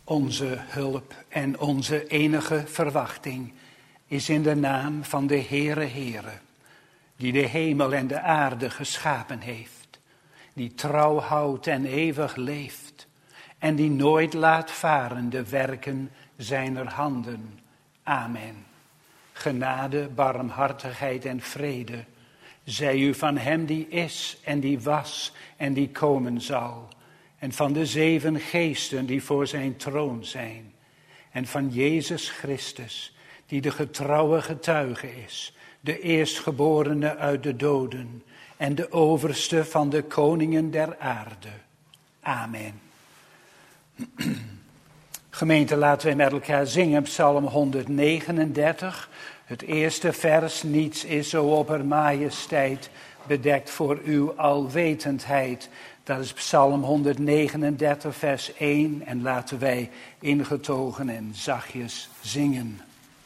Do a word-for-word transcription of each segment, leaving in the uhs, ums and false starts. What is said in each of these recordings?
Onze hulp en onze enige verwachting is in de naam van de Heere Heere, die de hemel en de aarde geschapen heeft, die trouw houdt en eeuwig leeft en die nooit laat varen de werken zijner handen. Amen. Genade, barmhartigheid en vrede zij u van hem die is en die was en die komen zal, en van de zeven geesten die voor zijn troon zijn, en van Jezus Christus, die de getrouwe getuige is, de eerstgeborene uit de doden en de overste van de koningen der aarde. Amen. Gemeente, laten wij met elkaar zingen Psalm honderdnegenendertig. Het eerste vers, niets is zo opper majesteit, bedekt voor uw alwetendheid. Dat is Psalm honderdnegenendertig, vers één. En laten wij ingetogen en zachtjes zingen.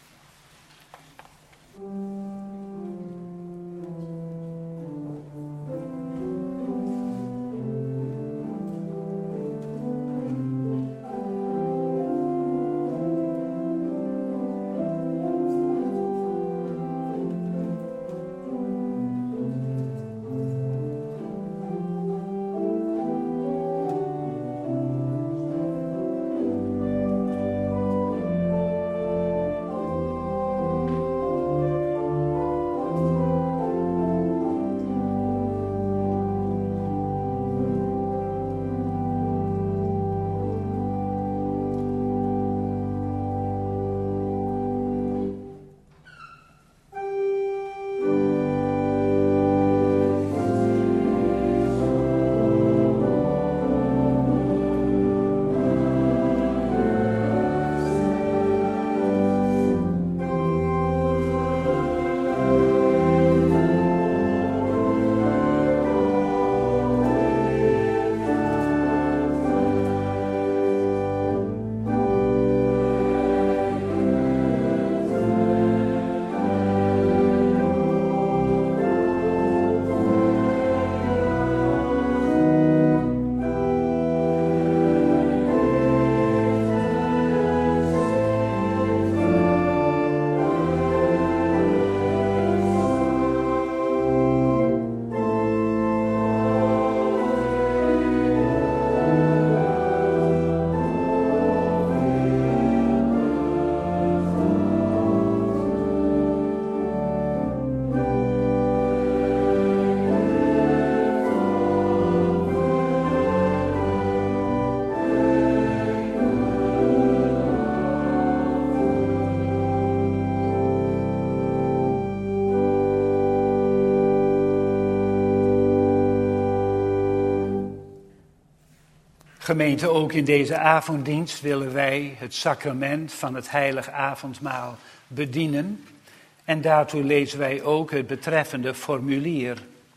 Gemeente, ook in deze avonddienst willen wij het sacrament van het heilig avondmaal bedienen. En daartoe lezen wij ook het betreffende formulier.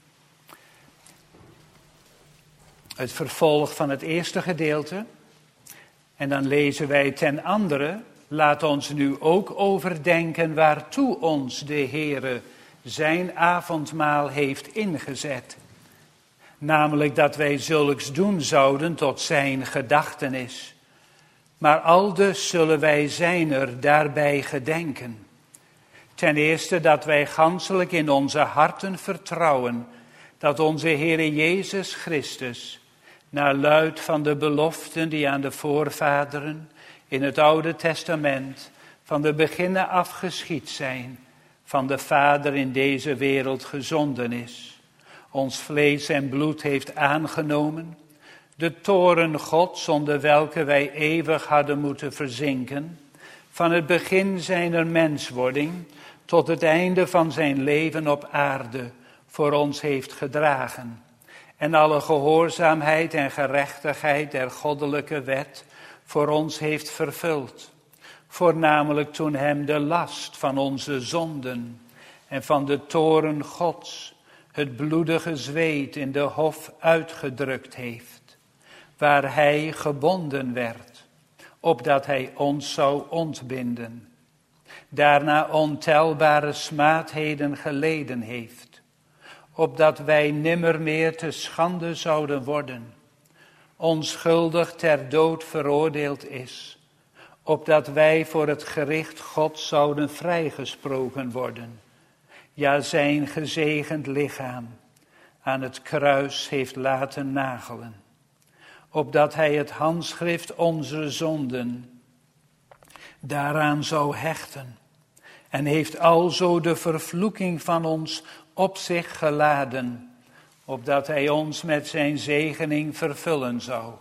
Het vervolg van het eerste gedeelte. En dan lezen wij ten andere, laat ons nu ook overdenken waartoe ons de Heere zijn avondmaal heeft ingezet. Namelijk dat wij zulks doen zouden tot zijn gedachtenis. Maar aldus zullen wij zijner daarbij gedenken. Ten eerste dat wij ganselijk in onze harten vertrouwen dat onze Heere Jezus Christus, naar luid van de beloften die aan de voorvaderen in het Oude Testament van de beginnen af geschied zijn, van de Vader in deze wereld gezonden is, ons vlees en bloed heeft aangenomen, de toorn Gods onder welke wij eeuwig hadden moeten verzinken, van het begin zijner menswording tot het einde van zijn leven op aarde voor ons heeft gedragen, en alle gehoorzaamheid en gerechtigheid der goddelijke wet voor ons heeft vervuld, voornamelijk toen hem de last van onze zonden en van de toorn Gods het bloedige zweet in de hof uitgedrukt heeft, waar hij gebonden werd, opdat hij ons zou ontbinden. Daarna ontelbare smaadheden geleden heeft, opdat wij nimmer meer te schande zouden worden. onschuldig ter dood veroordeeld is, opdat wij voor het gericht Gods zouden vrijgesproken worden. Ja, zijn gezegend lichaam aan het kruis heeft laten nagelen, opdat hij het handschrift onze zonden daaraan zou hechten, en heeft alzo de vervloeking van ons op zich geladen, opdat hij ons met zijn zegening vervullen zou.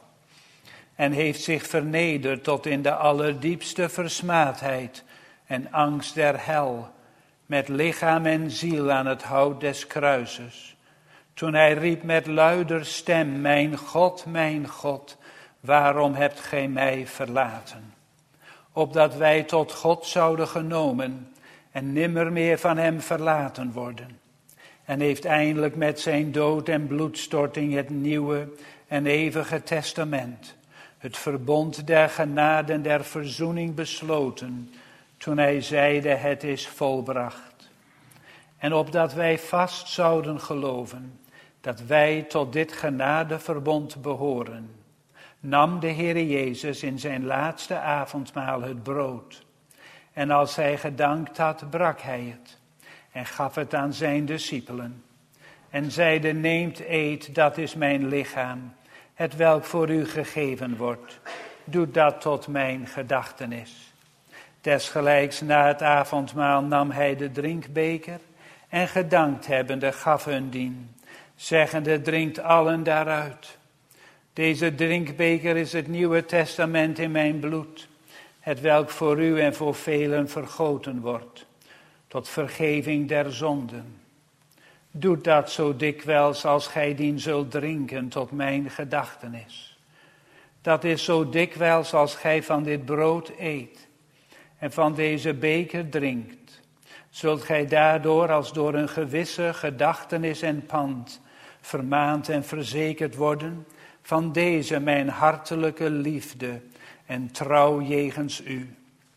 En heeft zich vernederd tot in de allerdiepste versmaadheid en angst der hel, met lichaam en ziel aan het hout des kruises. Toen hij riep met luider stem, mijn God, mijn God, waarom hebt gij mij verlaten? Opdat wij tot God zouden genomen en nimmer meer van hem verlaten worden. En heeft eindelijk met zijn dood en bloedstorting het nieuwe en eeuwige testament, het verbond der genade en der verzoening besloten, toen hij zeide, het is volbracht. En opdat wij vast zouden geloven, dat wij tot dit genadeverbond behoren, nam de Heere Jezus in zijn laatste avondmaal het brood. En als hij gedankt had, brak hij het en gaf het aan zijn discipelen. En zeide, neemt, eet, dat is mijn lichaam, het welk voor u gegeven wordt. Doe dat tot mijn gedachtenis. Desgelijks na het avondmaal nam hij de drinkbeker en gedankt hebbende gaf hun dien, zeggende, drinkt allen daaruit. Deze drinkbeker is het nieuwe testament in mijn bloed, het welk voor u en voor velen vergoten wordt, tot vergeving der zonden. Doet dat zo dikwijls als gij dien zult drinken tot mijn gedachtenis. Dat is zo dikwijls als gij van dit brood eet en van deze beker drinkt, zult gij daardoor als door een gewisse gedachtenis en pand vermaand en verzekerd worden van deze mijn hartelijke liefde en trouw jegens u.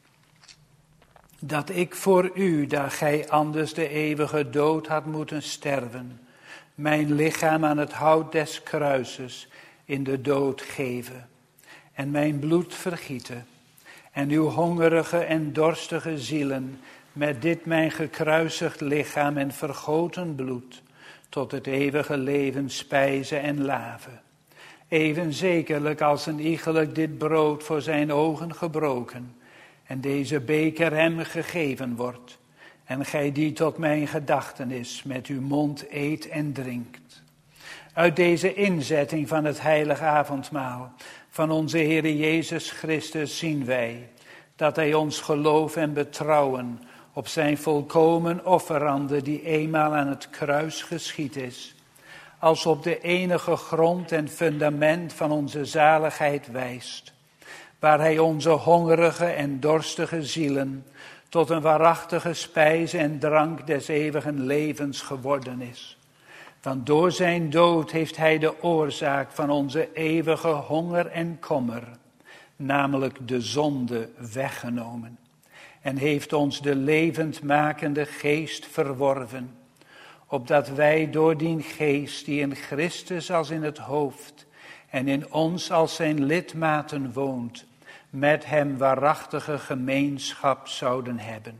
Dat ik voor u, daar gij anders de eeuwige dood had moeten sterven, mijn lichaam aan het hout des kruises in de dood geven en mijn bloed vergieten en uw hongerige en dorstige zielen met dit mijn gekruisigd lichaam en vergoten bloed tot het eeuwige leven spijzen en laven. Even zekerlijk als een iegelijk dit brood voor zijn ogen gebroken en deze beker hem gegeven wordt, en gij die tot mijn gedachtenis met uw mond eet en drinkt. Uit deze inzetting van het heilige avondmaal van onze Heere Jezus Christus zien wij dat hij ons geloof en betrouwen op zijn volkomen offerande die eenmaal aan het kruis geschied is, als op de enige grond en fundament van onze zaligheid wijst, waar hij onze hongerige en dorstige zielen tot een waarachtige spijs en drank des eeuwigen levens geworden is. Want door zijn dood heeft hij de oorzaak van onze eeuwige honger en kommer, namelijk de zonde, weggenomen. En heeft ons de levendmakende geest verworven, opdat wij door dien geest die in Christus als in het hoofd en in ons als zijn lidmaten woont, met hem waarachtige gemeenschap zouden hebben.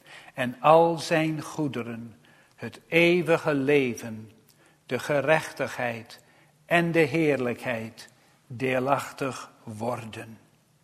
En al zijn goederen, het eeuwige leven, de gerechtigheid en de heerlijkheid deelachtig worden.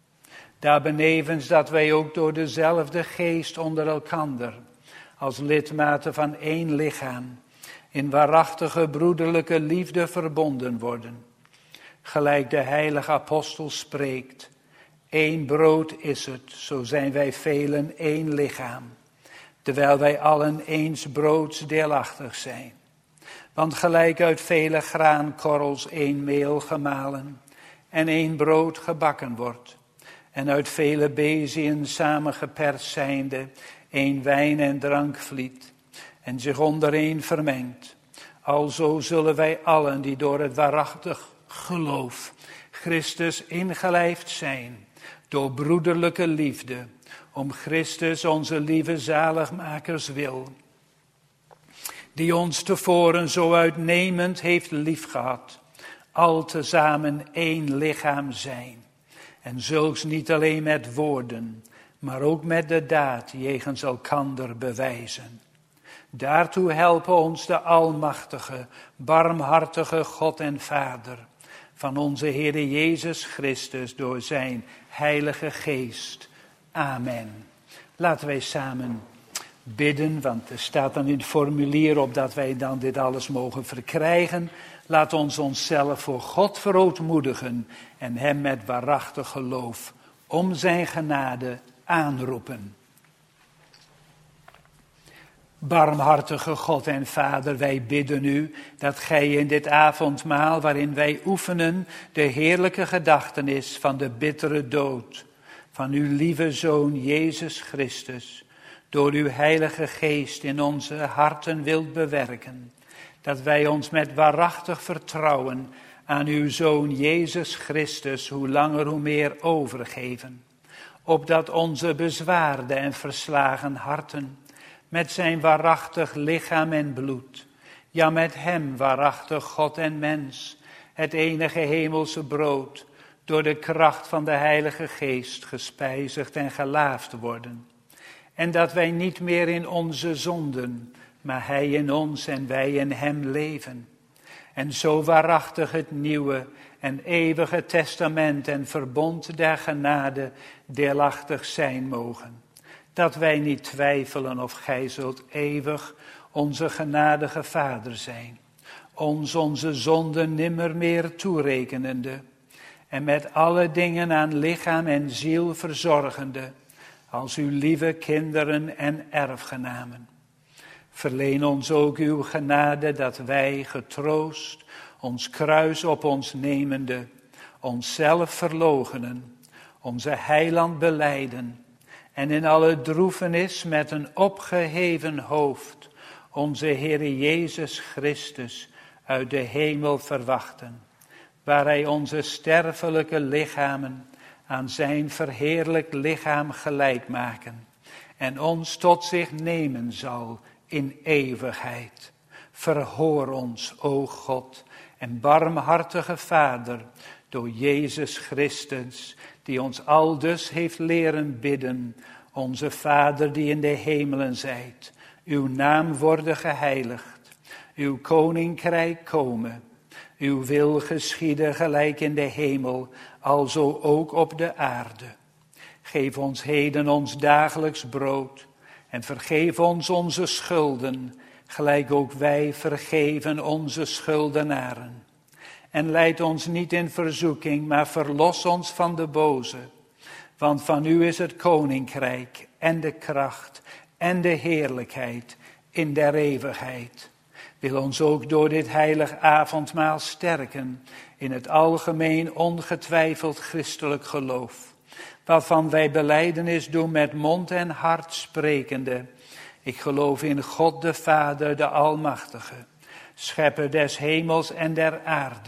Daarbenevens dat wij ook door dezelfde geest onder elkander, als lidmaten van één lichaam, in waarachtige broederlijke liefde verbonden worden. Gelijk de heilige apostel spreekt, één brood is het, zo zijn wij velen één lichaam, terwijl wij allen eens broods deelachtig zijn. Want gelijk uit vele graankorrels één meel gemalen en één brood gebakken wordt, en uit vele beziën samengeperst zijnde één wijn en drank vliet, en zich ondereen vermengt, alzo zullen wij allen die door het waarachtig geloof Christus ingelijfd zijn, door broederlijke liefde, om Christus onze lieve zaligmakers wil, die ons tevoren zo uitnemend heeft liefgehad, al tezamen één lichaam zijn. En zulks niet alleen met woorden, maar ook met de daad jegens elkander bewijzen. Daartoe helpen ons de almachtige, barmhartige God en Vader van onze Heere Jezus Christus door zijn Heilige Geest. Amen. Laten wij samen bidden, want er staat dan in het formulier op dat wij dan dit alles mogen verkrijgen. Laat ons onszelf voor God verootmoedigen en hem met waarachtig geloof om zijn genade aanroepen. Barmhartige God en Vader, wij bidden u dat gij in dit avondmaal waarin wij oefenen de heerlijke gedachtenis van de bittere dood van uw lieve Zoon Jezus Christus door uw Heilige Geest in onze harten wilt bewerken. Dat wij ons met waarachtig vertrouwen aan uw Zoon Jezus Christus hoe langer hoe meer overgeven. Opdat onze bezwaarde en verslagen harten met zijn waarachtig lichaam en bloed, ja met hem waarachtig God en mens, het enige hemelse brood, door de kracht van de Heilige Geest gespijzigd en gelaafd worden. En dat wij niet meer in onze zonden, maar hij in ons en wij in hem leven. En zo waarachtig het nieuwe en eeuwige testament en verbond der genade deelachtig zijn mogen. Dat wij niet twijfelen of gij zult eeuwig onze genadige Vader zijn. Ons onze zonden nimmer meer toerekenende. En met alle dingen aan lichaam en ziel verzorgende. Als uw lieve kinderen en erfgenamen. Verleen ons ook uw genade dat wij getroost ons kruis op ons nemende. Onszelf verloochenen. Onze heiland belijden. En in alle droefenis met een opgeheven hoofd onze Heere Jezus Christus uit de hemel verwachten. Waar hij onze sterfelijke lichamen aan zijn verheerlijk lichaam gelijk maken. En ons tot zich nemen zal in eeuwigheid. Verhoor ons, o God en barmhartige Vader, door Jezus Christus, die ons aldus heeft leren bidden, onze Vader die in de hemelen zijt, uw naam worden geheiligd, uw koninkrijk komen, uw wil geschieden gelijk in de hemel, alzo ook op de aarde. Geef ons heden ons dagelijks brood en vergeef ons onze schulden, gelijk ook wij vergeven onze schuldenaren. En leid ons niet in verzoeking, maar verlos ons van de boze. Want van u is het koninkrijk en de kracht en de heerlijkheid in der eeuwigheid. Wil ons ook door dit heilig avondmaal sterken in het algemeen ongetwijfeld christelijk geloof. Waarvan wij belijdenis doen met mond en hart sprekende. Ik geloof in God de Vader, de Almachtige, schepper des hemels en der aarde.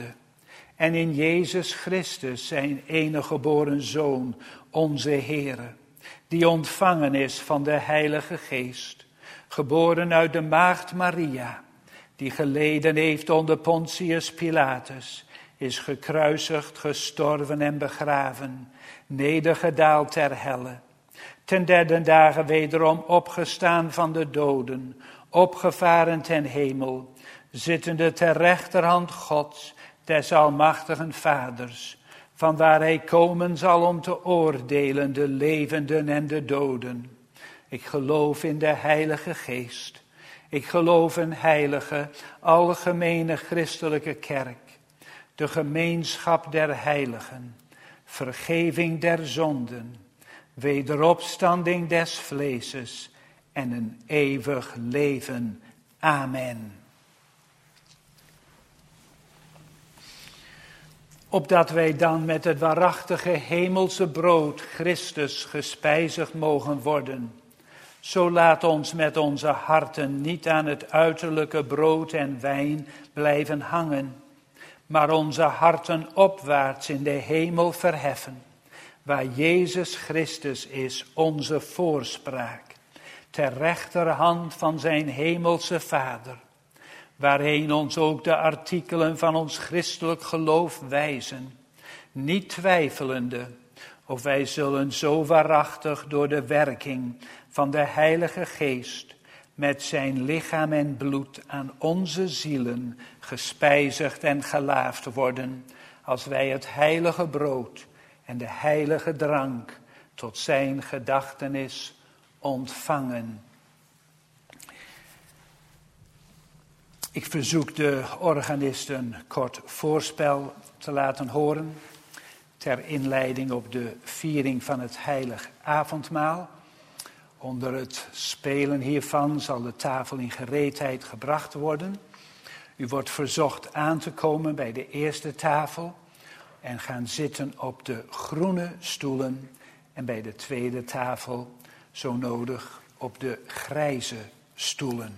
En in Jezus Christus, zijn enige geboren Zoon, onze Heere, die ontvangen is van de Heilige Geest, geboren uit de maagd Maria, die geleden heeft onder Pontius Pilatus, is gekruisigd, gestorven en begraven, nedergedaald ter helle. Ten derde dagen wederom opgestaan van de doden, opgevaren ten hemel, zittende ter rechterhand Gods, des almachtigen Vaders, vanwaar hij komen zal om te oordelen de levenden en de doden. Ik geloof in de Heilige Geest. Ik geloof in heilige, algemene christelijke kerk, de gemeenschap der heiligen, vergeving der zonden, wederopstanding des vleeses en een eeuwig leven. Amen. Opdat wij dan met het waarachtige hemelse brood Christus gespijzigd mogen worden. Zo laat ons met onze harten niet aan het uiterlijke brood en wijn blijven hangen, maar onze harten opwaarts in de hemel verheffen, waar Jezus Christus is, onze voorspraak, ter rechterhand van zijn hemelse Vader. waarheen ons ook de artikelen van ons christelijk geloof wijzen, niet twijfelende of wij zullen zo waarachtig door de werking van de Heilige Geest met zijn lichaam en bloed aan onze zielen gespijzigd en gelaafd worden, als wij het heilige brood en de heilige drank tot zijn gedachtenis ontvangen. Ik verzoek de organisten een kort voorspel te laten horen ter inleiding op de viering van het heilig avondmaal. Onder het spelen hiervan zal de tafel in gereedheid gebracht worden. U wordt verzocht aan te komen bij de eerste tafel en gaan zitten op de groene stoelen en bij de tweede tafel, zo nodig, op de grijze stoelen.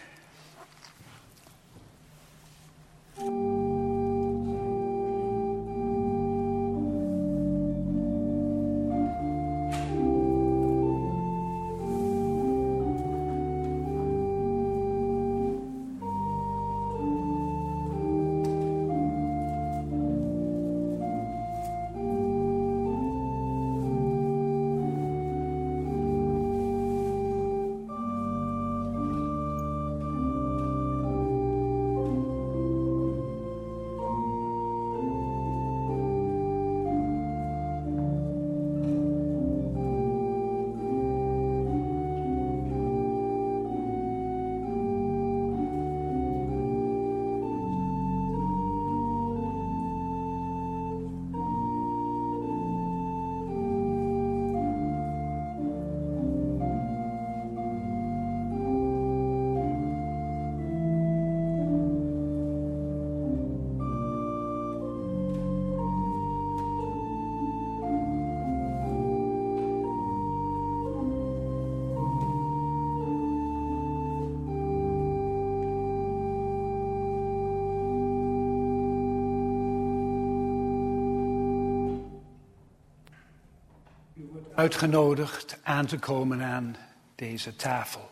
Uitgenodigd aan te komen aan deze tafel.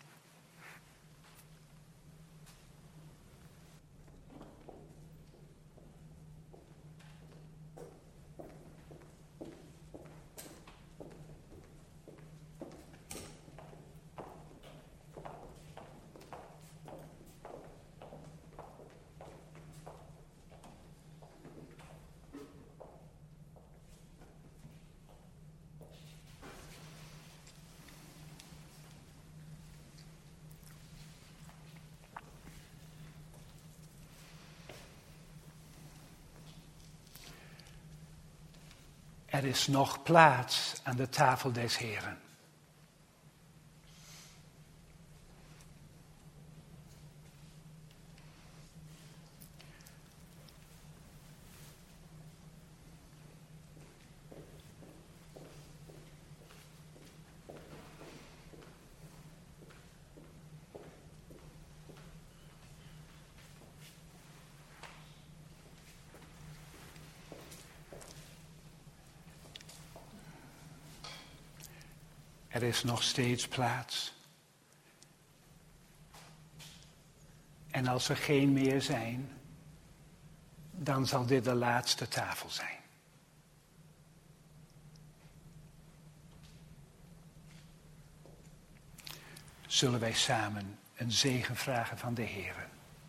Er is nog plaats aan de tafel des Heren. Er is nog steeds plaats. En als er geen meer zijn, dan zal dit de laatste tafel zijn. Zullen wij samen een zegen vragen van de Heere.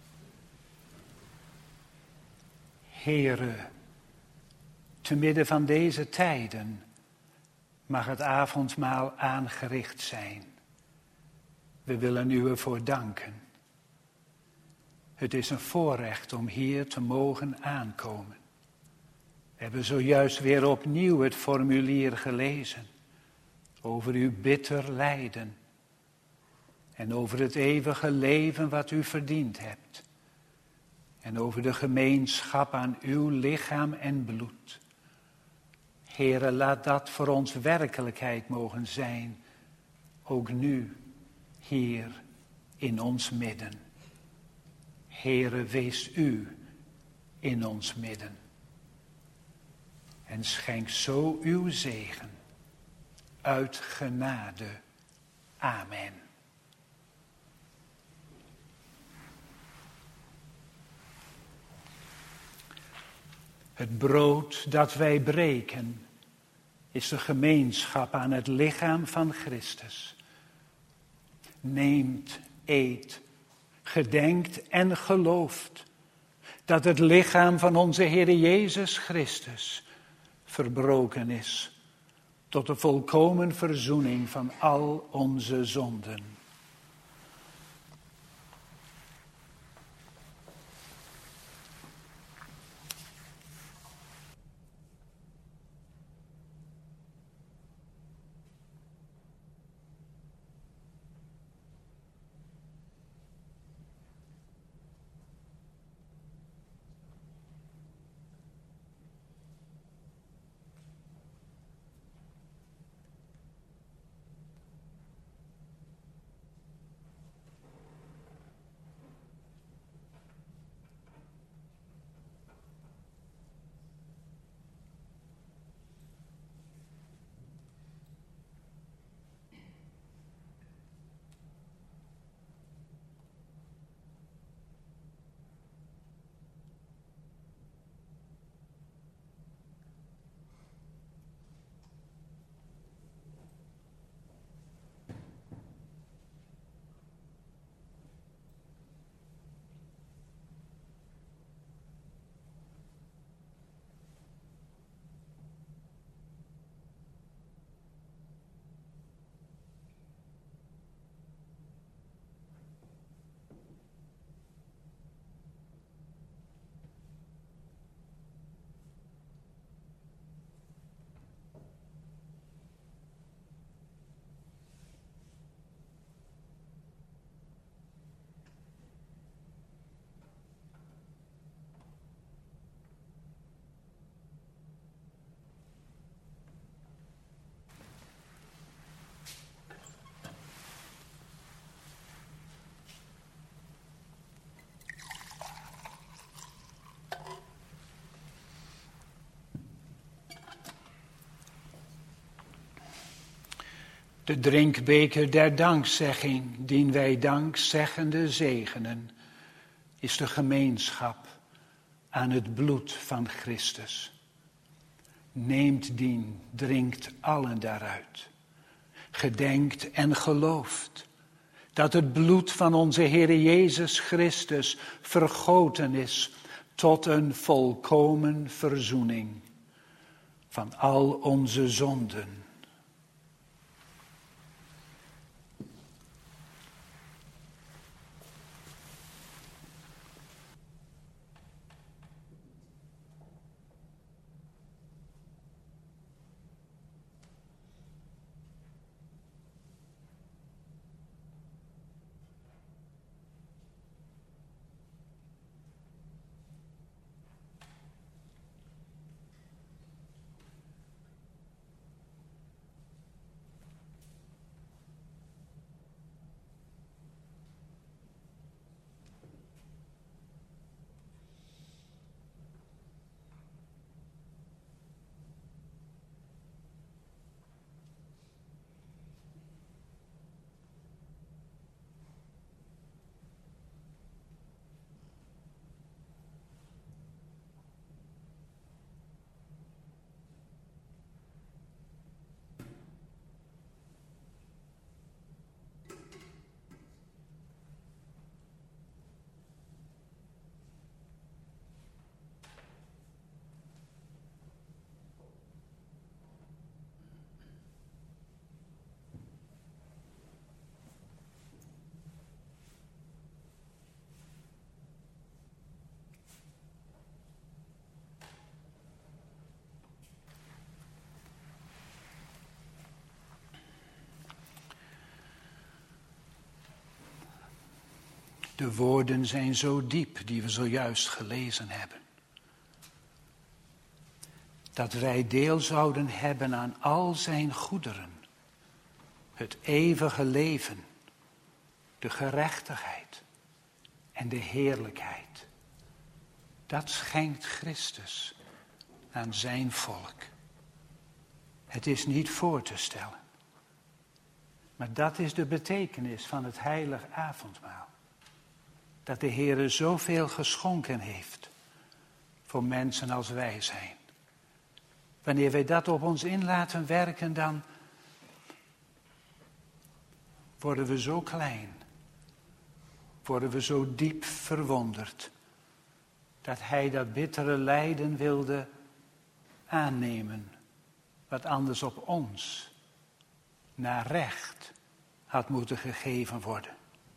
Heere, te midden van deze tijden mag het avondmaal aangericht zijn. We willen u ervoor danken. Het is een voorrecht om hier te mogen aankomen. We hebben zojuist weer opnieuw het formulier gelezen over uw bitter lijden en over het eeuwige leven wat u verdiend hebt en over de gemeenschap aan uw lichaam en bloed. Heere, laat dat voor ons werkelijkheid mogen zijn, ook nu, hier in ons midden. Heere, wees u in ons midden. En schenk zo uw zegen uit genade. Amen. Het brood dat wij breken is de gemeenschap aan het lichaam van Christus. Neemt, eet, gedenkt en gelooft dat het lichaam van onze Heer Jezus Christus verbroken is tot de volkomen verzoening van al onze zonden. De drinkbeker der dankzegging, dien wij dankzeggende zegenen, is de gemeenschap aan het bloed van Christus. Neemt dien, drinkt allen daaruit. Gedenkt en gelooft dat het bloed van onze Heer Jezus Christus vergoten is tot een volkomen verzoening van al onze zonden. De woorden zijn zo diep die we zojuist gelezen hebben. Dat wij deel zouden hebben aan al zijn goederen. Het eeuwige leven, de gerechtigheid en de heerlijkheid. Dat schenkt Christus aan zijn volk. Het is niet voor te stellen. Maar dat is de betekenis van het heilig avondmaal. Dat de Heere zoveel geschonken heeft voor mensen als wij zijn. Wanneer wij dat op ons in laten werken, dan worden we zo klein. Worden we zo diep verwonderd. Dat hij dat bittere lijden wilde aannemen. Wat anders op ons naar recht had moeten gegeven worden.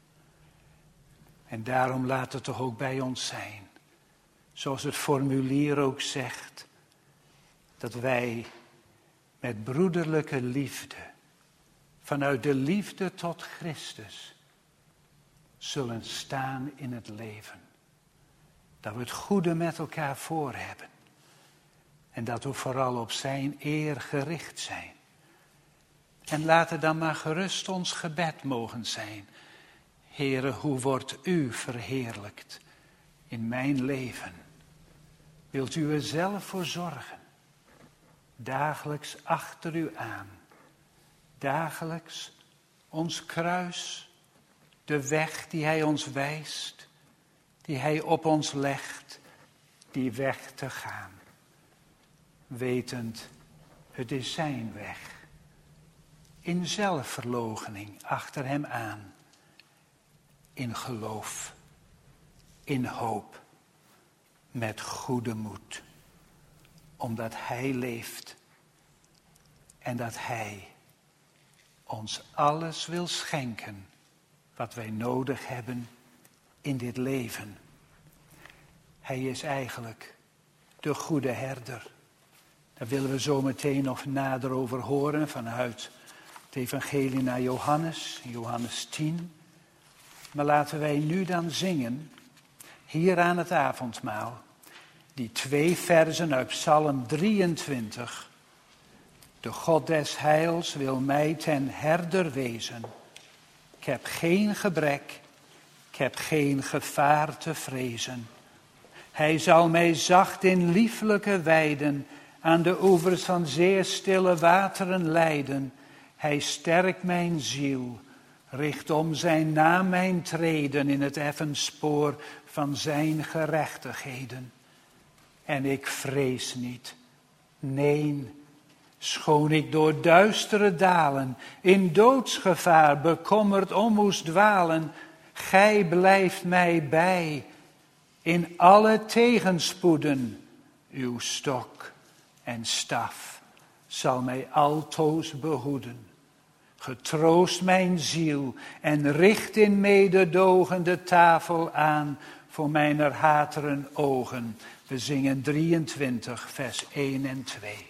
En daarom laat het toch ook bij ons zijn. Zoals het formulier ook zegt. Dat wij met broederlijke liefde. Vanuit de liefde tot Christus. Zullen staan in het leven. Dat we het goede met elkaar voor hebben. En dat we vooral op zijn eer gericht zijn. En laat het dan maar gerust ons gebed mogen zijn. Heere, hoe wordt u verheerlijkt in mijn leven? Wilt u er zelf voor zorgen? Dagelijks achter u aan. Dagelijks ons kruis, de weg die hij ons wijst, die hij op ons legt, die weg te gaan. Wetend, het is zijn weg. In zelfverloochening achter hem aan. In geloof, in hoop, met goede moed. Omdat hij leeft en dat hij ons alles wil schenken wat wij nodig hebben in dit leven. Hij is eigenlijk de goede herder. Daar willen we zo meteen nog nader over horen vanuit het evangelie naar Johannes, Johannes tien. Maar laten wij nu dan zingen, hier aan het avondmaal, die twee versen uit Psalm drieëntwintig. De God des heils wil mij ten herder wezen. Ik heb geen gebrek, ik heb geen gevaar te vrezen. Hij zal mij zacht in lieflijke weiden, aan de oevers van zeer stille wateren leiden. Hij sterkt mijn ziel, richt om zijn naam mijn treden in het effen spoor van zijn gerechtigheden. En ik vrees niet, nee, schoon ik door duistere dalen in doodsgevaar bekommerd om moest dwalen, gij blijft mij bij in alle tegenspoeden. Uw stok en staf zal mij altoos behoeden. Getroost mijn ziel en richt in mededogen de tafel aan voor mijner hateren ogen. We zingen drieëntwintig, vers één en twee.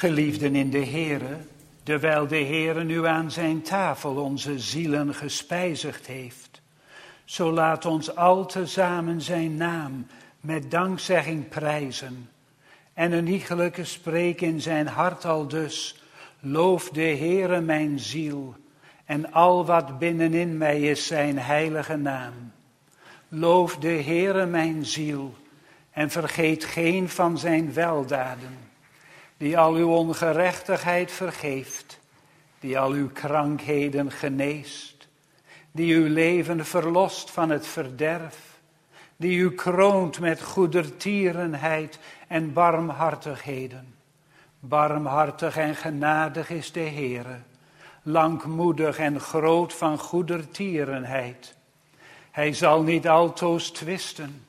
Geliefden in de Heere, terwijl de Heere nu aan zijn tafel onze zielen gespijzigd heeft, zo laat ons al tezamen zijn naam met dankzegging prijzen. En een iegelijke spreek in zijn hart al dus, loof de Heere mijn ziel, en al wat binnenin mij is zijn heilige naam. Loof de Heere mijn ziel, en vergeet geen van zijn weldaden, die al uw ongerechtigheid vergeeft, die al uw krankheden geneest, die uw leven verlost van het verderf, die u kroont met goedertierenheid en barmhartigheden. Barmhartig en genadig is de Heere, langmoedig en groot van goedertierenheid. Hij zal niet altoos twisten,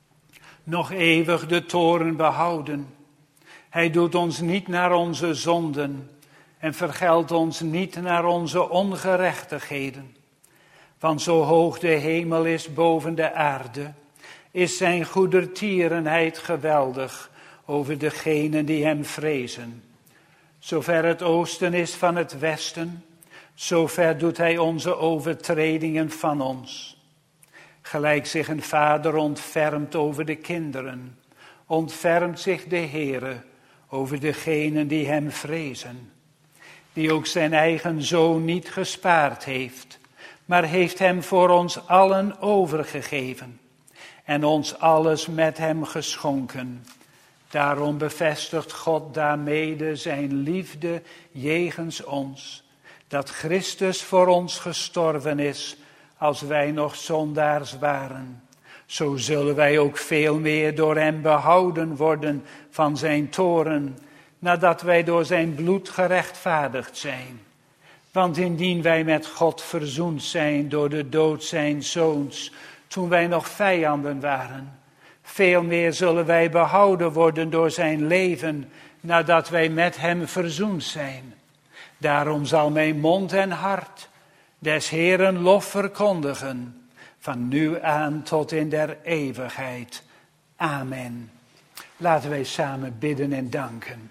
nog eeuwig de toorn behouden. Hij doet ons niet naar onze zonden en vergeldt ons niet naar onze ongerechtigheden. Want zo hoog de hemel is boven de aarde, is zijn goedertierenheid geweldig over degenen die hem vrezen. Zover het oosten is van het westen, zover doet hij onze overtredingen van ons. Gelijk zich een vader ontfermt over de kinderen, ontfermt zich de Heere over degenen die hem vrezen. Die ook zijn eigen zoon niet gespaard heeft, maar heeft hem voor ons allen overgegeven en ons alles met hem geschonken. Daarom bevestigt God daarmede zijn liefde jegens ons, dat Christus voor ons gestorven is, als wij nog zondaars waren. Zo zullen wij ook veel meer door hem behouden worden van zijn toorn, nadat wij door zijn bloed gerechtvaardigd zijn. Want indien wij met God verzoend zijn door de dood zijns zoons, toen wij nog vijanden waren, veel meer zullen wij behouden worden door zijn leven, nadat wij met hem verzoend zijn. Daarom zal mijn mond en hart des Heeren lof verkondigen, van nu aan tot in der eeuwigheid. Amen. Laten wij samen bidden en danken.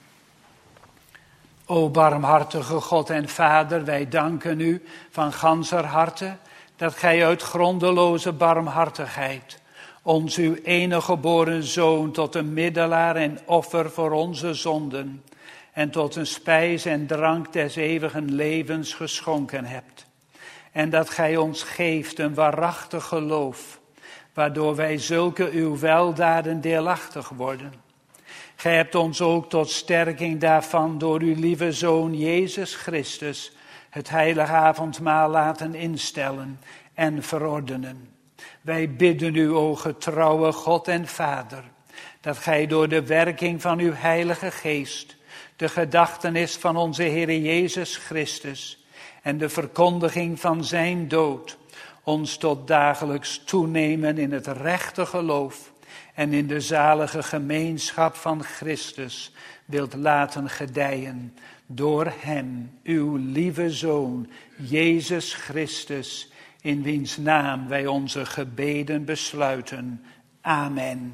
O barmhartige God en Vader, wij danken u van ganser harte dat gij uit grondeloze barmhartigheid ons uw enige geboren Zoon tot een middelaar en offer voor onze zonden en tot een spijs en drank des eeuwigen levens geschonken hebt. En dat gij ons geeft een waarachtig geloof, waardoor wij zulke uw weldaden deelachtig worden. Gij hebt ons ook tot sterking daarvan door uw lieve Zoon Jezus Christus het heilige avondmaal laten instellen en verordenen. Wij bidden u, o getrouwe God en Vader, dat gij door de werking van uw heilige geest de gedachtenis van onze Heer Jezus Christus en de verkondiging van zijn dood ons tot dagelijks toenemen in het rechte geloof en in de zalige gemeenschap van Christus wilt laten gedijen door hem, uw lieve Zoon, Jezus Christus, in wiens naam wij onze gebeden besluiten. Amen.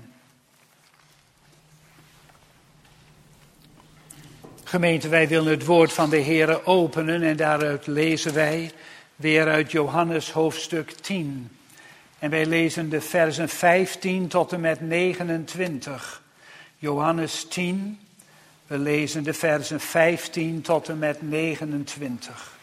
Gemeente, wij willen het woord van de Heere openen en daaruit lezen wij weer uit Johannes hoofdstuk tien. En wij lezen de versen vijftien tot en met negenentwintig. Johannes tien, we lezen de versen vijftien tot en met negenentwintig.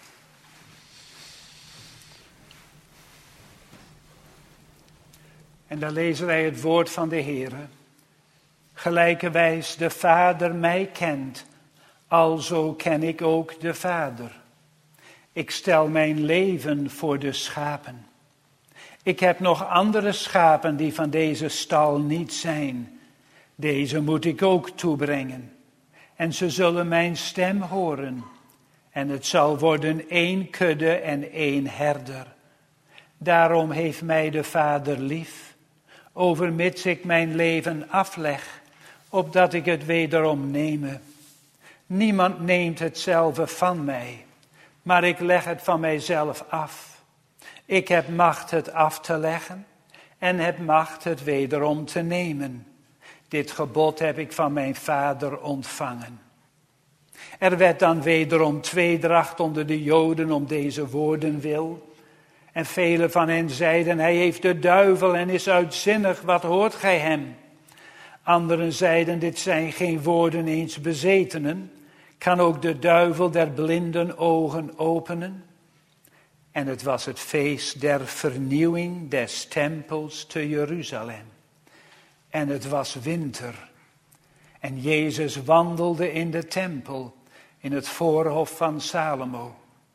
En daar lezen wij het woord van de Heere. Gelijkerwijs de Vader mij kent, alzo ken ik ook de Vader. Ik stel mijn leven voor de schapen. Ik heb nog andere schapen die van deze stal niet zijn. Deze moet ik ook toebrengen. En ze zullen mijn stem horen. En het zal worden één kudde en één herder. Daarom heeft mij de Vader lief, overmits ik mijn leven afleg, opdat ik het wederom neme. Niemand neemt hetzelfde van mij, maar ik leg het van mijzelf af. Ik heb macht het af te leggen en heb macht het wederom te nemen. Dit gebod heb ik van mijn Vader ontvangen. Er werd dan wederom tweedracht onder de Joden om deze woorden wil. En velen van hen zeiden, hij heeft de duivel en is uitzinnig, wat hoort gij hem? Anderen zeiden, dit zijn geen woorden eens bezetenen. Kan ook de duivel der blinden ogen openen? En het was het feest der vernieuwing des tempels te Jeruzalem. En het was winter. En Jezus wandelde in de tempel, in het voorhof van Salomo.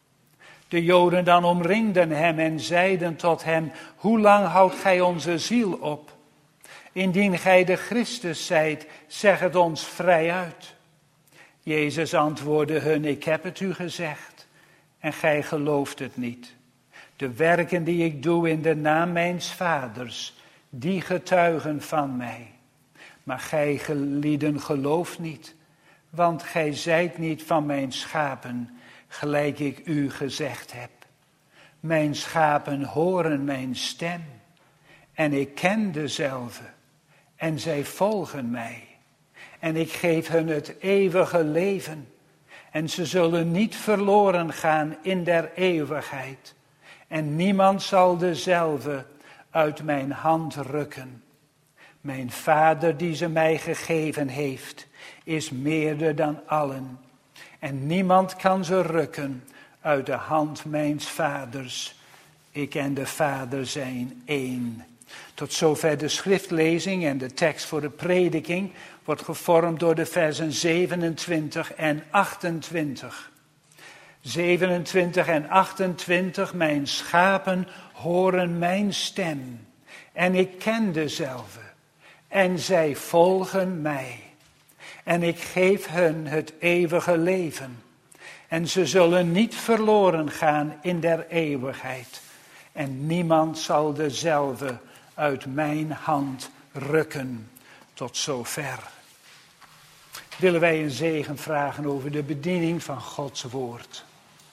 De Joden dan omringden hem en zeiden tot hem, hoe lang houdt gij onze ziel op? Indien gij de Christus zijt, zeg het ons vrijuit. Jezus antwoordde hun, ik heb het u gezegd en gij gelooft het niet. De werken die ik doe in de naam mijns vaders, die getuigen van mij. Maar gij gelieden gelooft niet, want gij zijt niet van mijn schapen, gelijk ik u gezegd heb. Mijn schapen horen mijn stem en ik ken dezelfde en zij volgen mij. En ik geef hun het eeuwige leven en ze zullen niet verloren gaan in der eeuwigheid. En niemand zal dezelfde uit mijn hand rukken. Mijn Vader die ze mij gegeven heeft, is meerder dan allen. En niemand kan ze rukken uit de hand mijns Vaders. Ik en de Vader zijn één. Tot zover de schriftlezing en de tekst voor de prediking wordt gevormd door de versen zevenentwintig en achtentwintig. zevenentwintig en achtentwintig, mijn schapen horen mijn stem en ik ken dezelfde en zij volgen mij. En ik geef hun het eeuwige leven en ze zullen niet verloren gaan in der eeuwigheid. En niemand zal dezelfde uit mijn hand rukken. Tot zover. Willen wij een zegen vragen over de bediening van Gods woord.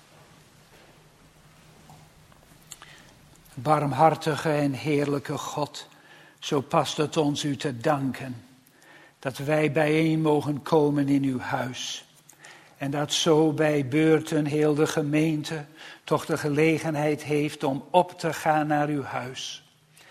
Barmhartige en heerlijke God, zo past het ons u te danken dat wij bijeen mogen komen in uw huis. En dat zo bij beurten heel de gemeente toch de gelegenheid heeft om op te gaan naar uw huis.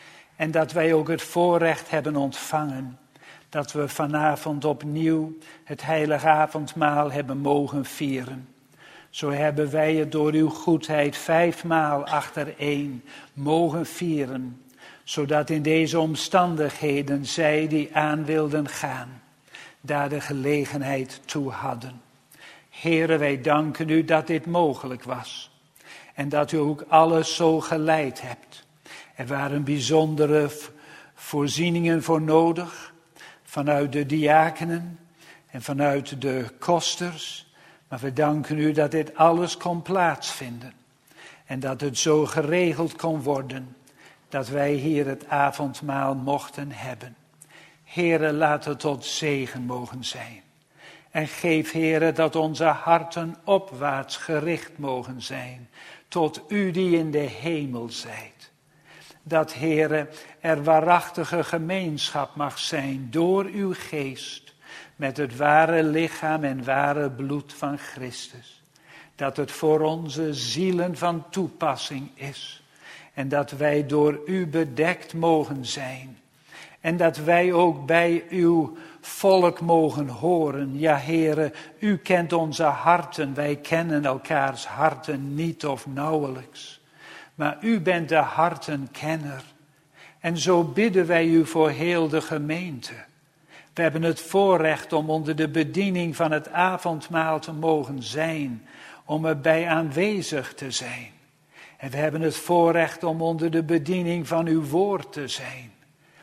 En dat wij ook het voorrecht hebben ontvangen dat we vanavond opnieuw het heilige avondmaal hebben mogen vieren. Zo hebben wij het door uw goedheid vijfmaal achtereen mogen vieren, zodat in deze omstandigheden zij die aan wilden gaan, daar de gelegenheid toe hadden. Heere, wij danken u dat dit mogelijk was en dat u ook alles zo geleid hebt. Er waren bijzondere voorzieningen voor nodig, vanuit de diakenen en vanuit de kosters. Maar we danken u dat dit alles kon plaatsvinden. En dat het zo geregeld kon worden, dat wij hier het avondmaal mochten hebben. Heere, laat het tot zegen mogen zijn. En geef, Heere, dat onze harten opwaarts gericht mogen zijn, tot u die in de hemel zijt. Dat, Heere, er waarachtige gemeenschap mag zijn door uw geest, met het ware lichaam en ware bloed van Christus. Dat het voor onze zielen van toepassing is. En dat wij door u bedekt mogen zijn. En dat wij ook bij uw volk mogen horen. Ja, Heere, u kent onze harten. Wij kennen elkaars harten niet of nauwelijks. Maar u bent de hartenkenner. En zo bidden wij u voor heel de gemeente. We hebben het voorrecht om onder de bediening van het avondmaal te mogen zijn. Om erbij aanwezig te zijn. En we hebben het voorrecht om onder de bediening van uw woord te zijn.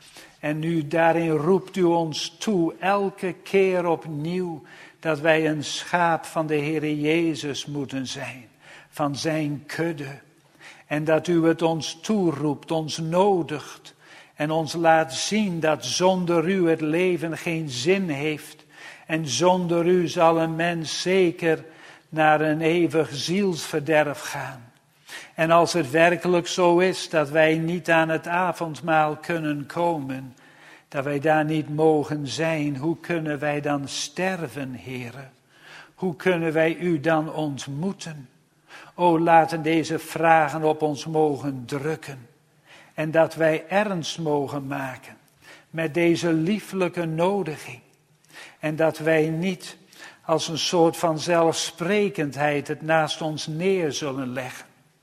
En nu daarin roept u ons toe, elke keer opnieuw, dat wij een schaap van de Heere Jezus moeten zijn. Van zijn kudde. En dat u het ons toeroept, ons nodigt. En ons laat zien dat zonder u het leven geen zin heeft. En zonder u zal een mens zeker naar een eeuwig zielsverderf gaan. En als het werkelijk zo is dat wij niet aan het avondmaal kunnen komen, dat wij daar niet mogen zijn, hoe kunnen wij dan sterven, Heere? Hoe kunnen wij u dan ontmoeten? O, laten deze vragen op ons mogen drukken. En dat wij ernst mogen maken met deze lieflijke nodiging. En dat wij niet als een soort van zelfsprekendheid het naast ons neer zullen leggen.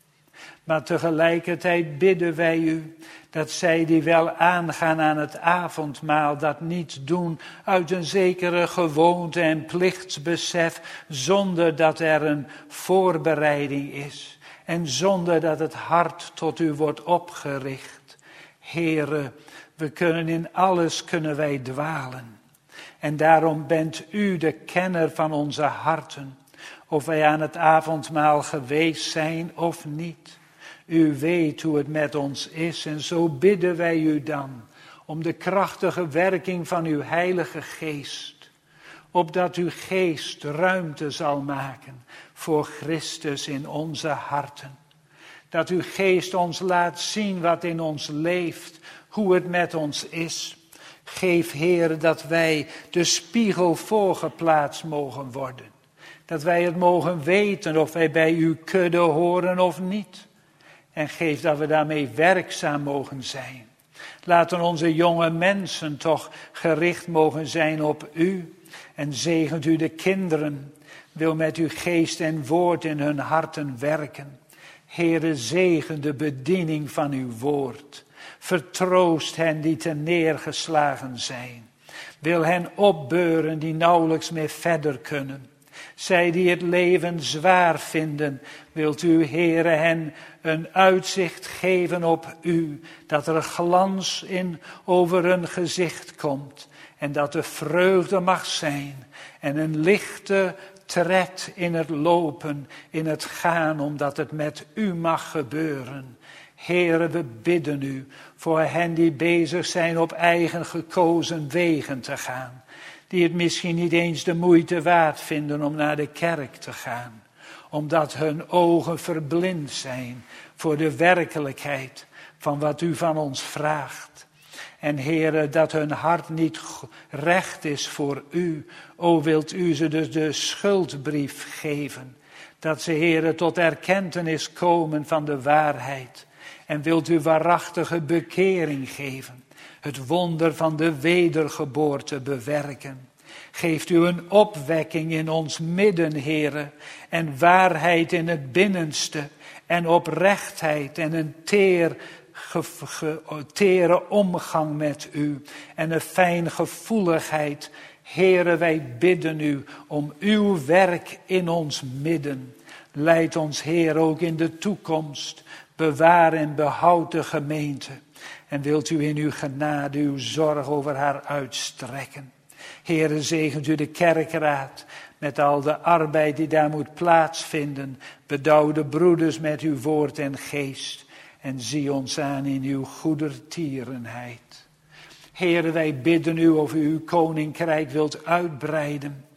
Maar tegelijkertijd bidden wij u dat zij die wel aangaan aan het avondmaal dat niet doen uit een zekere gewoonte en plichtsbesef, zonder dat er een voorbereiding is en zonder dat het hart tot u wordt opgericht. Heere, we kunnen in alles kunnen wij dwalen. En daarom bent u de kenner van onze harten, of wij aan het avondmaal geweest zijn of niet. U weet hoe het met ons is en zo bidden wij u dan om de krachtige werking van uw Heilige Geest. Opdat uw Geest ruimte zal maken voor Christus in onze harten. Dat uw Geest ons laat zien wat in ons leeft, hoe het met ons is. Geef, Heer, dat wij de spiegel voorgeplaatst mogen worden. Dat wij het mogen weten of wij bij uw kudde horen of niet. En geef dat we daarmee werkzaam mogen zijn. Laten onze jonge mensen toch gericht mogen zijn op u. En zegent u de kinderen. Wil met uw geest en woord in hun harten werken. Heere, zegen de bediening van uw woord. Vertroost hen die te neergeslagen zijn. Wil hen opbeuren die nauwelijks meer verder kunnen. Zij die het leven zwaar vinden, wilt u, Heere, hen een uitzicht geven op u. Dat er glans in over hun gezicht komt. En dat er vreugde mag zijn. En een lichte tred in het lopen, in het gaan, omdat het met u mag gebeuren. Heere, we bidden u voor hen die bezig zijn op eigen gekozen wegen te gaan. Die het misschien niet eens de moeite waard vinden om naar de kerk te gaan. Omdat hun ogen verblind zijn voor de werkelijkheid van wat u van ons vraagt. En Heere, dat hun hart niet recht is voor u. O, wilt u ze dus de schuldbrief geven. Dat ze, Heere, tot erkentenis komen van de waarheid. En wilt u waarachtige bekering geven. Het wonder van de wedergeboorte bewerken. Geeft u een opwekking in ons midden, Heere, en waarheid in het binnenste, en oprechtheid en een teer, ge, ge, tere omgang met u, en een fijngevoeligheid. Heere, wij bidden u om uw werk in ons midden. Leid ons, Heer, ook in de toekomst. Bewaar en behoud de gemeente. En wilt u in uw genade uw zorg over haar uitstrekken. Heere, zegent u de kerkraad met al de arbeid die daar moet plaatsvinden. Bedouw de broeders met uw woord en geest. En zie ons aan in uw goedertierenheid. Heere, wij bidden u of u uw koninkrijk wilt uitbreiden.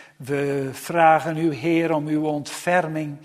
We vragen u, Heer, om uw ontferming.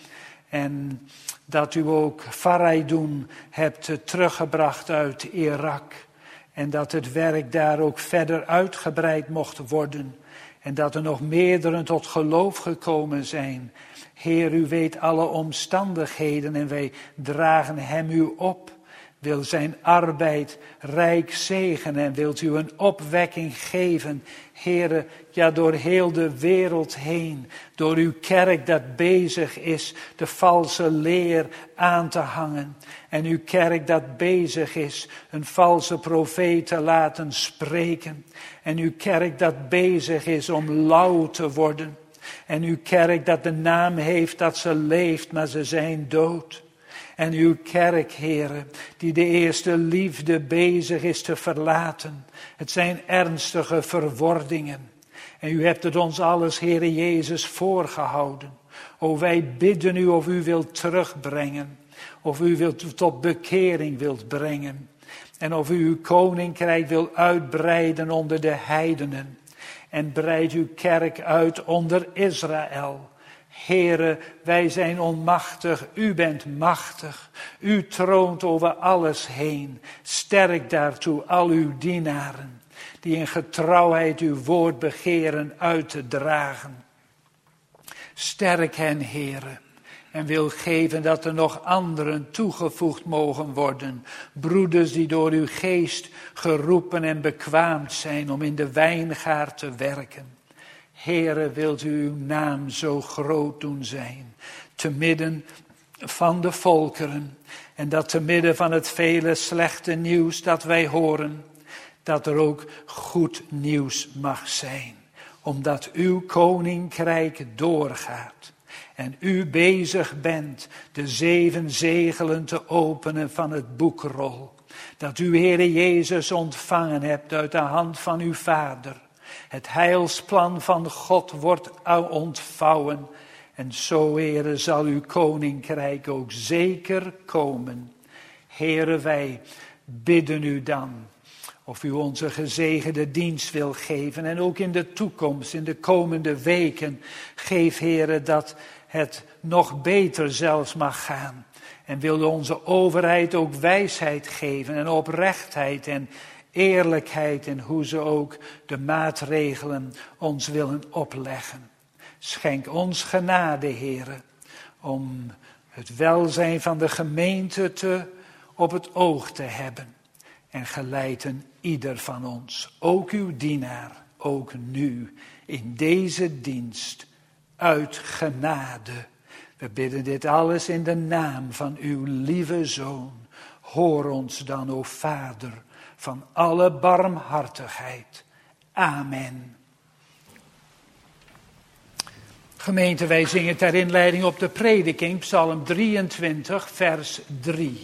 En dat u ook Faraidoen hebt teruggebracht uit Irak. En dat het werk daar ook verder uitgebreid mocht worden. En dat er nog meerdere tot geloof gekomen zijn. Heer, u weet alle omstandigheden en wij dragen hem u op. Wil zijn arbeid rijk zegenen en wilt u een opwekking geven. Heere, ja, door heel de wereld heen. Door uw kerk dat bezig is de valse leer aan te hangen. En uw kerk dat bezig is een valse profeet te laten spreken. En uw kerk dat bezig is om lauw te worden. En uw kerk dat de naam heeft dat ze leeft, maar ze zijn dood. En uw kerk, Heere, die de eerste liefde bezig is te verlaten. Het zijn ernstige verwordingen. En u hebt het ons alles, Heere Jezus, voorgehouden. O, wij bidden u of u wilt terugbrengen. Of u wilt tot bekering wilt brengen. En of u uw koninkrijk wilt uitbreiden onder de heidenen. En breid uw kerk uit onder Israël. Heere, wij zijn onmachtig, u bent machtig. U troont over alles heen. Sterk daartoe al uw dienaren, die in getrouwheid uw woord begeren uit te dragen. Sterk hen, Heere, en wil geven dat er nog anderen toegevoegd mogen worden. Broeders die door uw geest geroepen en bekwaamd zijn om in de wijngaard te werken. Heere, wilt u uw naam zo groot doen zijn, te midden van de volkeren. En dat te midden van het vele slechte nieuws dat wij horen, dat er ook goed nieuws mag zijn. Omdat uw koninkrijk doorgaat. En u bezig bent de zeven zegelen te openen van het boekrol. Dat u, Heere Jezus, ontvangen hebt uit de hand van uw Vader. Het heilsplan van God wordt ontvouwen. En zo, Heere, zal uw koninkrijk ook zeker komen. Heere, wij bidden u dan of u onze gezegende dienst wil geven. En ook in de toekomst, in de komende weken, geef, Heere, dat het nog beter zelfs mag gaan. En wil onze overheid ook wijsheid geven en oprechtheid en eerlijkheid in hoe ze ook de maatregelen ons willen opleggen. Schenk ons genade, Heere, om het welzijn van de gemeente te, op het oog te hebben. En geleiden ieder van ons, ook uw dienaar, ook nu, in deze dienst, uit genade. We bidden dit alles in de naam van uw lieve Zoon. Hoor ons dan, o Vader, van alle barmhartigheid. Amen. Gemeente, wij zingen ter inleiding op de prediking, Psalm drieëntwintig, vers drie.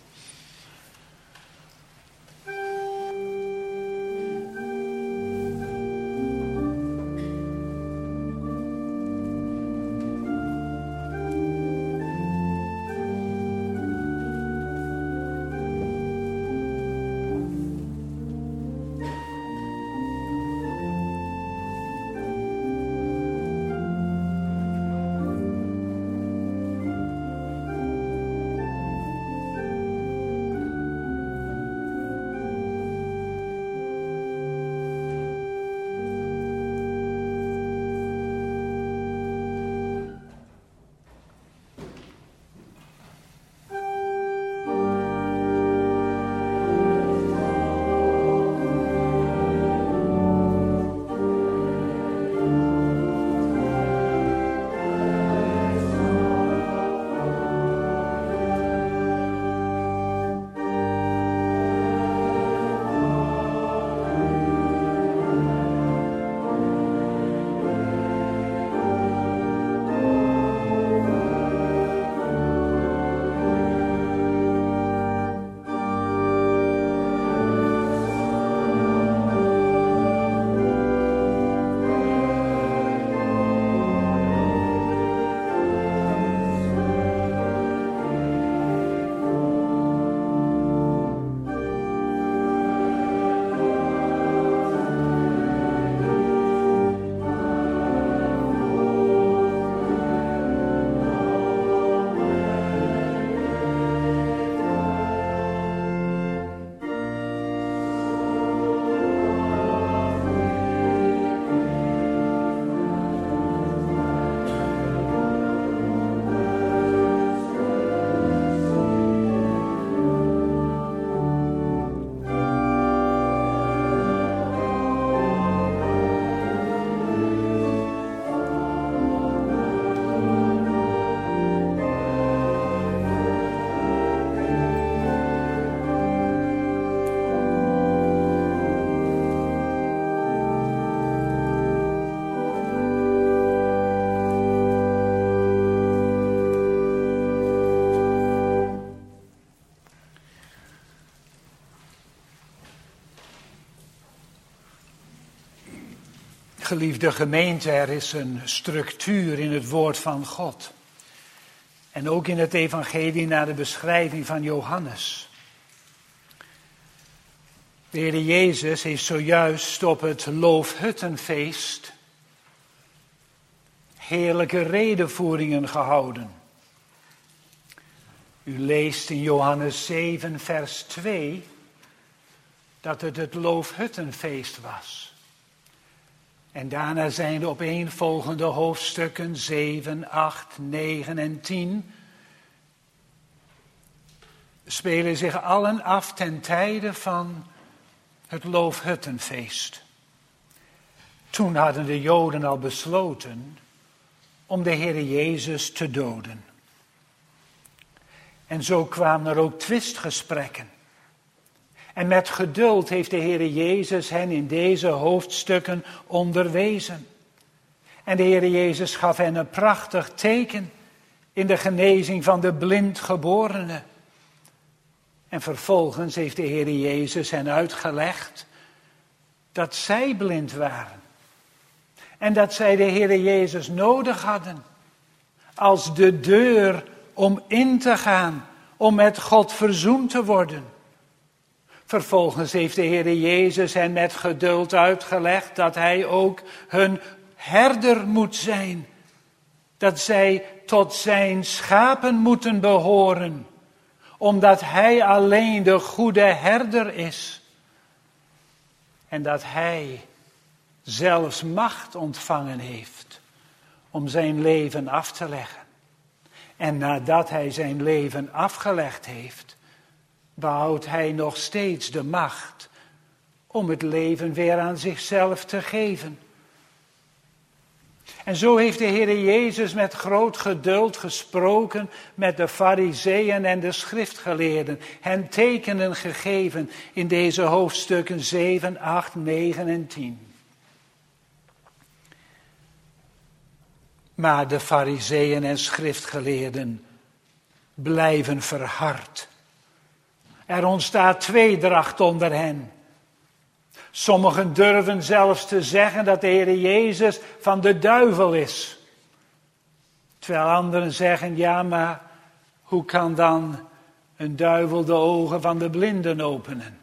Geliefde gemeente, er is een structuur in het woord van God. En ook in het evangelie naar de beschrijving van Johannes. De Heer Jezus heeft zojuist op het Loofhuttenfeest heerlijke redevoeringen gehouden. U leest in Johannes zeven vers twee dat het het Loofhuttenfeest was. En daarna zijn de opeenvolgende hoofdstukken zeven, acht, negen en tien... spelen zich allen af ten tijde van het Loofhuttenfeest. Toen hadden de Joden al besloten om de Heere Jezus te doden. En zo kwamen er ook twistgesprekken. En met geduld heeft de Heere Jezus hen in deze hoofdstukken onderwezen. En de Heere Jezus gaf hen een prachtig teken in de genezing van de blindgeborene. En vervolgens heeft de Heere Jezus hen uitgelegd dat zij blind waren. En dat zij de Heere Jezus nodig hadden als de deur om in te gaan, om met God verzoend te worden. Vervolgens heeft de Heere Jezus hen met geduld uitgelegd dat Hij ook hun herder moet zijn. Dat zij tot zijn schapen moeten behoren, omdat Hij alleen de goede herder is. En dat Hij zelfs macht ontvangen heeft om zijn leven af te leggen. En nadat Hij zijn leven afgelegd heeft, behoudt Hij nog steeds de macht om het leven weer aan zichzelf te geven. En zo heeft de Heere Jezus met groot geduld gesproken met de Farizeeën en de schriftgeleerden, hen tekenen gegeven in deze hoofdstukken zeven, acht, negen en tien. Maar de Farizeeën en schriftgeleerden blijven verhard. Er ontstaat tweedracht onder hen. Sommigen durven zelfs te zeggen dat de Heer Jezus van de duivel is. Terwijl anderen zeggen, ja, maar hoe kan dan een duivel de ogen van de blinden openen?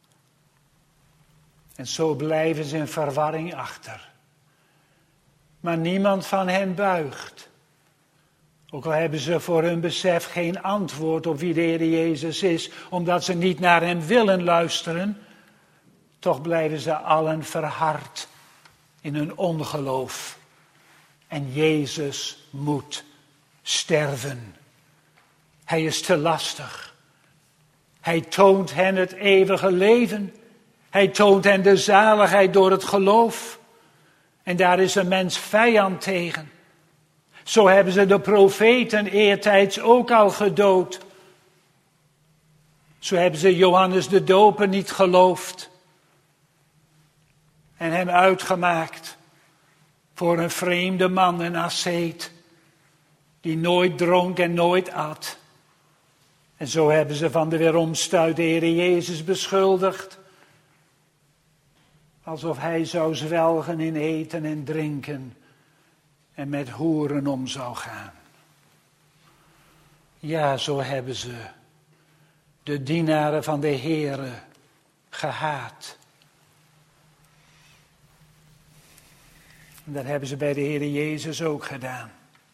En zo blijven ze in verwarring achter. Maar niemand van hen buigt. Ook al hebben ze voor hun besef geen antwoord op wie de Heer Jezus is, omdat ze niet naar hem willen luisteren, toch blijven ze allen verhard in hun ongeloof. En Jezus moet sterven. Hij is te lastig. Hij toont hen het eeuwige leven. Hij toont hen de zaligheid door het geloof. En daar is een mens vijand tegen. Zo hebben ze de profeten eertijds ook al gedood. Zo hebben ze Johannes de Doper niet geloofd. En hem uitgemaakt voor een vreemde man, een asceet, die nooit dronk en nooit at. En zo hebben ze van de weeromstuit de Heer Jezus beschuldigd. Alsof hij zou zwelgen in eten en drinken en met hoeren om zou gaan. Ja, zo hebben ze de dienaren van de Heere gehaat. En dat hebben ze bij de Heere Jezus ook gedaan.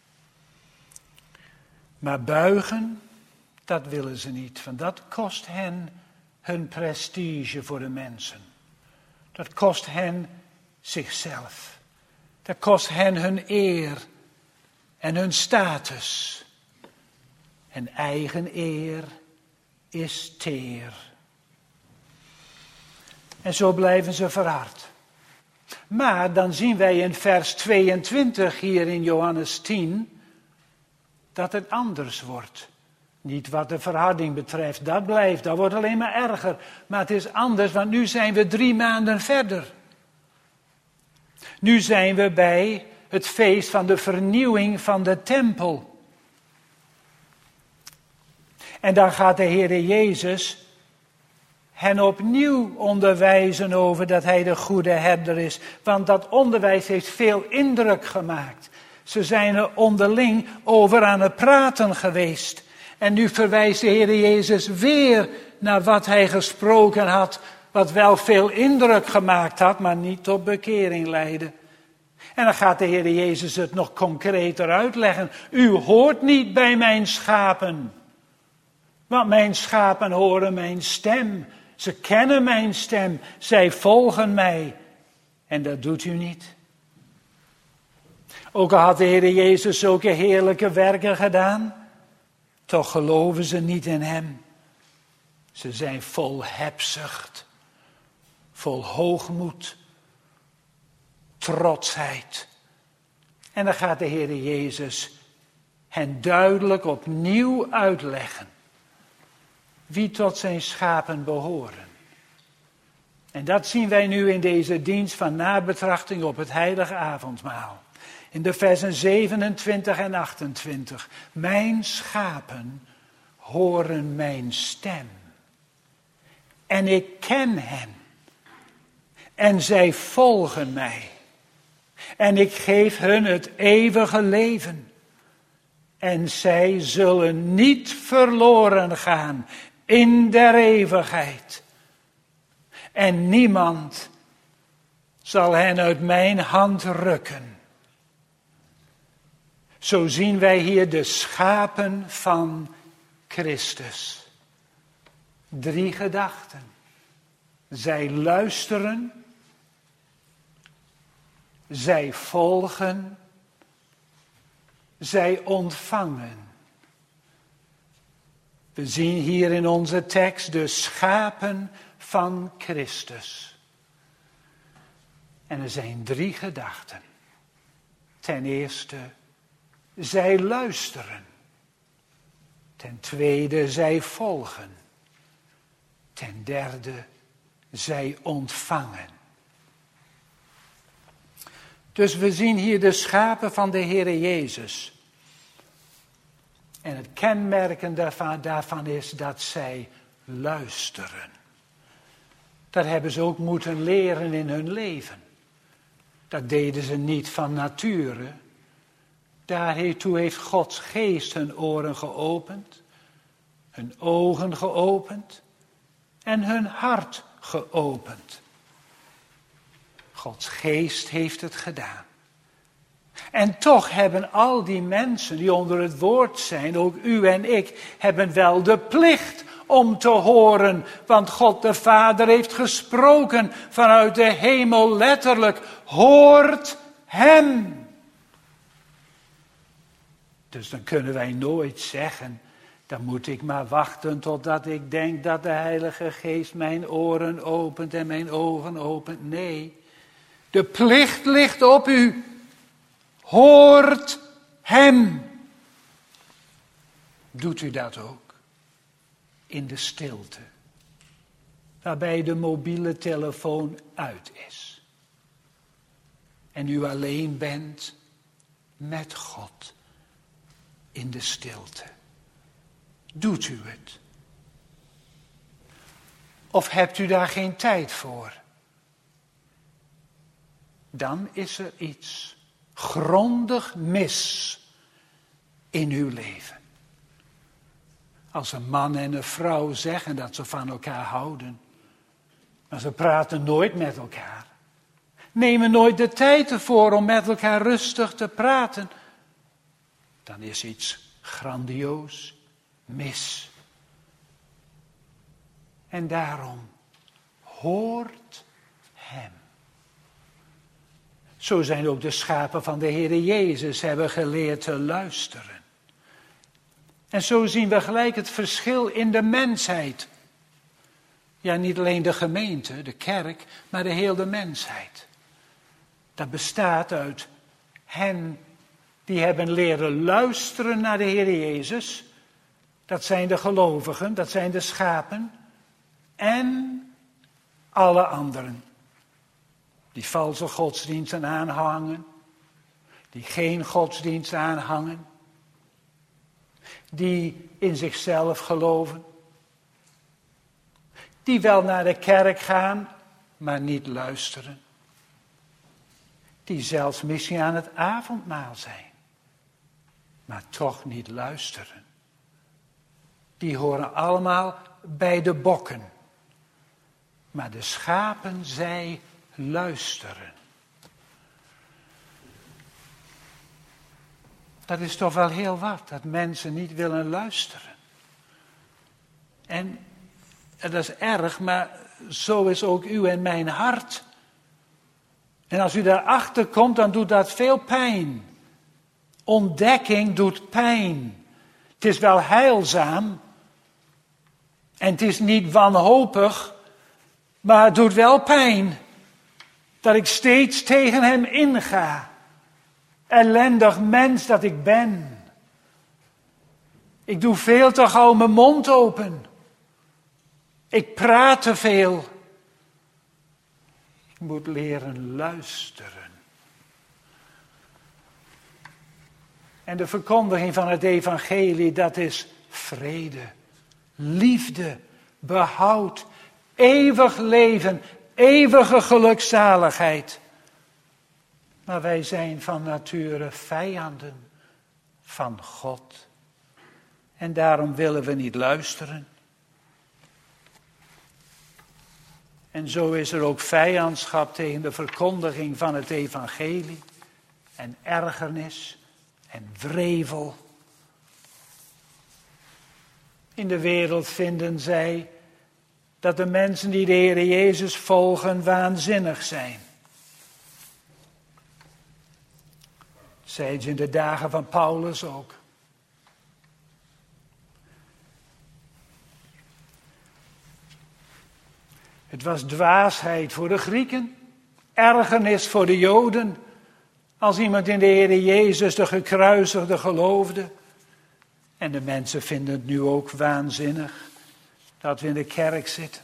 Maar buigen, dat willen ze niet, want dat kost hen hun prestige voor de mensen. Dat kost hen zichzelf. Dat kost hen hun eer en hun status. En eigen eer is teer. En zo blijven ze verhard. Maar dan zien wij in vers tweeëntwintig hier in Johannes tien dat het anders wordt. Niet wat de verharding betreft, dat blijft, dat wordt alleen maar erger. Maar het is anders, want nu zijn we drie maanden verder. Nu zijn we bij het feest van de vernieuwing van de tempel. En dan gaat de Heere Jezus hen opnieuw onderwijzen over dat hij de goede herder is. Want dat onderwijs heeft veel indruk gemaakt. Ze zijn er onderling over aan het praten geweest. En nu verwijst de Heer Jezus weer naar wat hij gesproken had, wat wel veel indruk gemaakt had, maar niet tot bekering leidde. En dan gaat de Heer Jezus het nog concreter uitleggen. U hoort niet bij mijn schapen, want mijn schapen horen mijn stem. Ze kennen mijn stem, zij volgen mij. En dat doet u niet. Ook al had de Heer Jezus zulke heerlijke werken gedaan, toch geloven ze niet in hem. Ze zijn vol hebzucht, vol hoogmoed, trotsheid. En dan gaat de Heer Jezus hen duidelijk opnieuw uitleggen wie tot zijn schapen behoren. En dat zien wij nu in deze dienst van nabetrachting op het heilige avondmaal. In de versen zevenentwintig en achtentwintig. Mijn schapen horen mijn stem. En ik ken hen. En zij volgen mij. En ik geef hun het eeuwige leven. En zij zullen niet verloren gaan in der eeuwigheid. En niemand zal hen uit mijn hand rukken. Zo zien wij hier de schapen van Christus. Drie gedachten. Zij luisteren. Zij volgen. Zij ontvangen. We zien hier in onze tekst de schapen van Christus. En er zijn drie gedachten. Ten eerste, zij luisteren. Ten tweede, zij volgen. Ten derde, zij ontvangen. Dus we zien hier de schapen van de Heere Jezus. En het kenmerken daarvan, daarvan is dat zij luisteren. Dat hebben ze ook moeten leren in hun leven. Dat deden ze niet van nature. Daartoe heeft Gods geest hun oren geopend, hun ogen geopend en hun hart geopend. Gods geest heeft het gedaan. En toch hebben al die mensen die onder het woord zijn, ook u en ik, hebben wel de plicht om te horen. Want God de Vader heeft gesproken vanuit de hemel letterlijk. Hoort hem. Dus dan kunnen wij nooit zeggen, dan moet ik maar wachten totdat ik denk dat de Heilige Geest mijn oren opent en mijn ogen opent. Nee, de plicht ligt op u. Hoort hem. Doet u dat ook? In de stilte. Waarbij de mobiele telefoon uit is. En u alleen bent met God. In de stilte. Doet u het? Of hebt u daar geen tijd voor? Dan is er iets grondig mis in uw leven. Als een man en een vrouw zeggen dat ze van elkaar houden, maar ze praten nooit met elkaar. Nemen nooit de tijd ervoor om met elkaar rustig te praten. Dan is iets grandioos mis. En daarom hoort hem. Zo zijn ook de schapen van de Heere Jezus hebben geleerd te luisteren. En zo zien we gelijk het verschil in de mensheid. Ja, niet alleen de gemeente, de kerk, maar de hele mensheid. Dat bestaat uit hen die hebben leren luisteren naar de Heer Jezus. Dat zijn de gelovigen, dat zijn de schapen. En alle anderen. Die valse godsdiensten aanhangen. Die geen godsdienst aanhangen. Die in zichzelf geloven. Die wel naar de kerk gaan, maar niet luisteren. Die zelfs misschien aan het avondmaal zijn. Maar toch niet luisteren. Die horen allemaal bij de bokken. Maar de schapen, zij luisteren. Dat is toch wel heel wat, dat mensen niet willen luisteren. En, en dat is erg, maar zo is ook uw en mijn hart. En als u daarachter komt, dan doet dat veel pijn. Ontdekking doet pijn. Het is wel heilzaam. En het is niet wanhopig. Maar het doet wel pijn. Dat ik steeds tegen hem inga. Ellendig mens dat ik ben. Ik doe veel te gauw mijn mond open. Ik praat te veel. Ik moet leren luisteren. En de verkondiging van het evangelie, dat is vrede, liefde, behoud, eeuwig leven, eeuwige gelukzaligheid. Maar wij zijn van nature vijanden van God. En daarom willen we niet luisteren. En zo is er ook vijandschap tegen de verkondiging van het evangelie. En ergernis en wrevel. In de wereld vinden zij dat de mensen die de Heer Jezus volgen waanzinnig zijn. Zeiden ze in de dagen van Paulus ook. Het was dwaasheid voor de Grieken, ergernis voor de Joden. Als iemand in de Heer Jezus, de gekruisigde, geloofde. En de mensen vinden het nu ook waanzinnig dat we in de kerk zitten.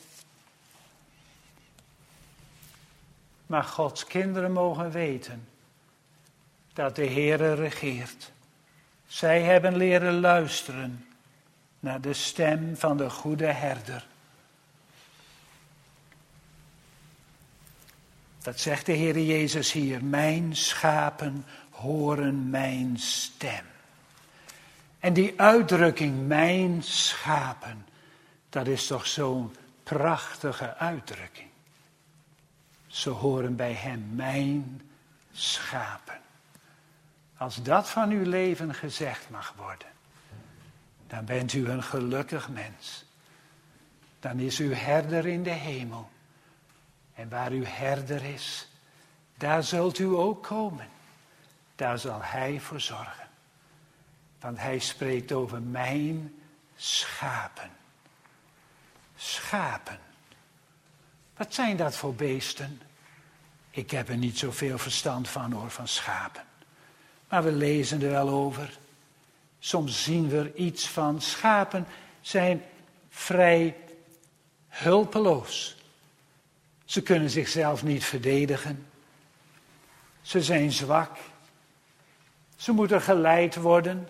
Maar Gods kinderen mogen weten dat de Heer regeert. Zij hebben leren luisteren naar de stem van de goede herder. Dat zegt de Heer Jezus hier. Mijn schapen horen mijn stem. En die uitdrukking, mijn schapen, dat is toch zo'n prachtige uitdrukking. Ze horen bij hem, mijn schapen. Als dat van uw leven gezegd mag worden, dan bent u een gelukkig mens. Dan is uw herder in de hemel. En waar uw herder is, daar zult u ook komen. Daar zal hij voor zorgen. Want hij spreekt over mijn schapen. Schapen. Wat zijn dat voor beesten? Ik heb er niet zoveel verstand van hoor, van schapen. Maar we lezen er wel over. Soms zien we er iets van. Schapen zijn vrij hulpeloos. Ze kunnen zichzelf niet verdedigen. Ze zijn zwak. Ze moeten geleid worden.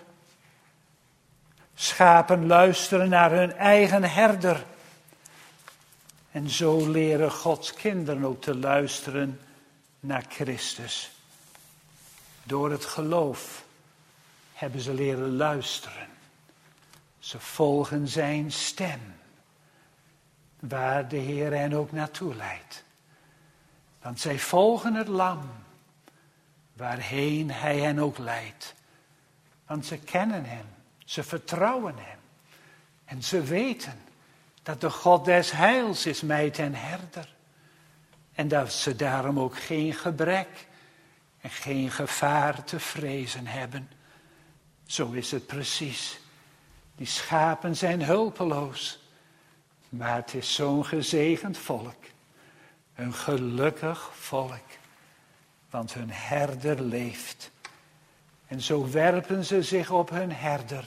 Schapen luisteren naar hun eigen herder. En zo leren Gods kinderen ook te luisteren naar Christus. Door het geloof hebben ze leren luisteren. Ze volgen zijn stem. Waar de Heer hen ook naartoe leidt. Want zij volgen het lam. Waarheen hij hen ook leidt. Want ze kennen hem. Ze vertrouwen hem. En ze weten dat de God des heils is meid en herder. En dat ze daarom ook geen gebrek en geen gevaar te vrezen hebben. Zo is het precies. Die schapen zijn hulpeloos. Maar het is zo'n gezegend volk. Een gelukkig volk. Want hun herder leeft. En zo werpen ze zich op hun herder.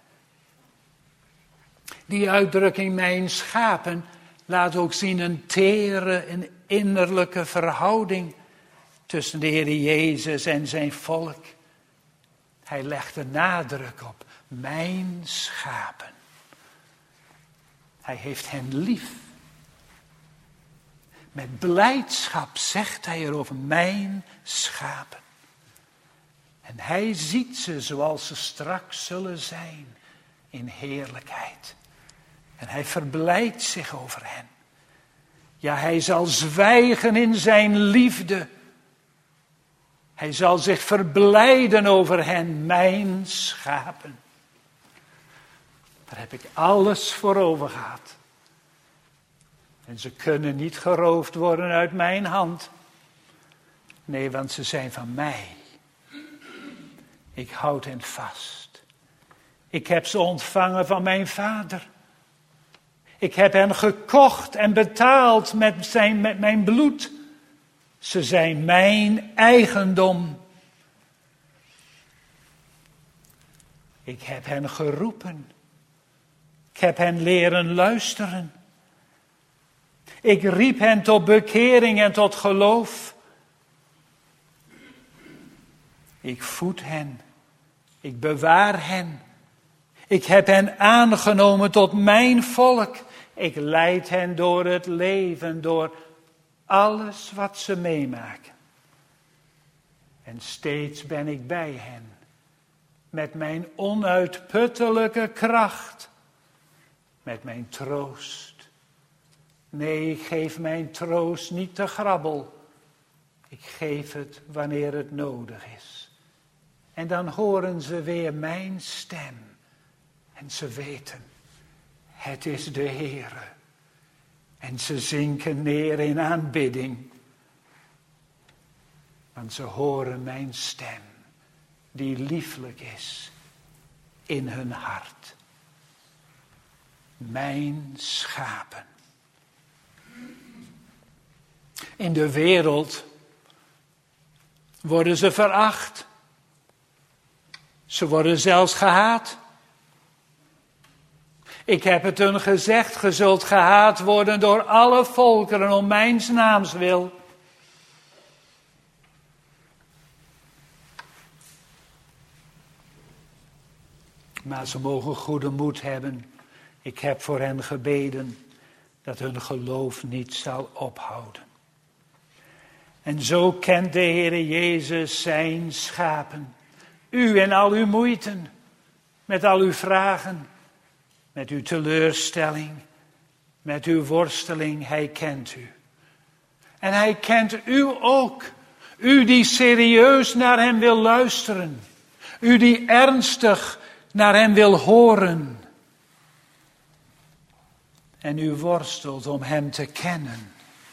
Die uitdrukking mijn schapen laat ook zien een tere, een innerlijke verhouding tussen de Heer Jezus en zijn volk. Hij legt de nadruk op mijn schapen. Hij heeft hen lief. Met blijdschap zegt hij erover mijn schapen. En hij ziet ze zoals ze straks zullen zijn in heerlijkheid. En hij verblijdt zich over hen. Ja, hij zal zwijgen in zijn liefde. Hij zal zich verblijden over hen, mijn schapen. Daar heb ik alles voor over gehad. En ze kunnen niet geroofd worden uit mijn hand. Nee, want ze zijn van mij. Ik houd hen vast. Ik heb ze ontvangen van mijn vader. Ik heb hen gekocht en betaald met, zijn, met mijn bloed. Ze zijn mijn eigendom. Ik heb hen geroepen. Ik heb hen leren luisteren. Ik riep hen tot bekering en tot geloof. Ik voed hen. Ik bewaar hen. Ik heb hen aangenomen tot mijn volk. Ik leid hen door het leven, door alles wat ze meemaken. En steeds ben ik bij hen. Met mijn onuitputtelijke kracht. Met mijn troost. Nee, ik geef mijn troost niet te grabbel. Ik geef het wanneer het nodig is. En dan horen ze weer mijn stem. En ze weten, het is de Heere. En ze zinken neer in aanbidding. Want ze horen mijn stem, die lieflijk is in hun hart. Mijn schapen. In de wereld worden ze veracht. Ze worden zelfs gehaat. Ik heb het hun gezegd, ge zult gehaat worden door alle volkeren om mijn naams wil. Maar ze mogen goede moed hebben. Ik heb voor hen gebeden dat hun geloof niet zal ophouden. En zo kent de Heere Jezus zijn schapen. U en al uw moeiten, met al uw vragen, met uw teleurstelling, met uw worsteling, hij kent u. En hij kent u ook. U die serieus naar hem wil luisteren. U die ernstig naar hem wil horen. En u worstelt om hem te kennen.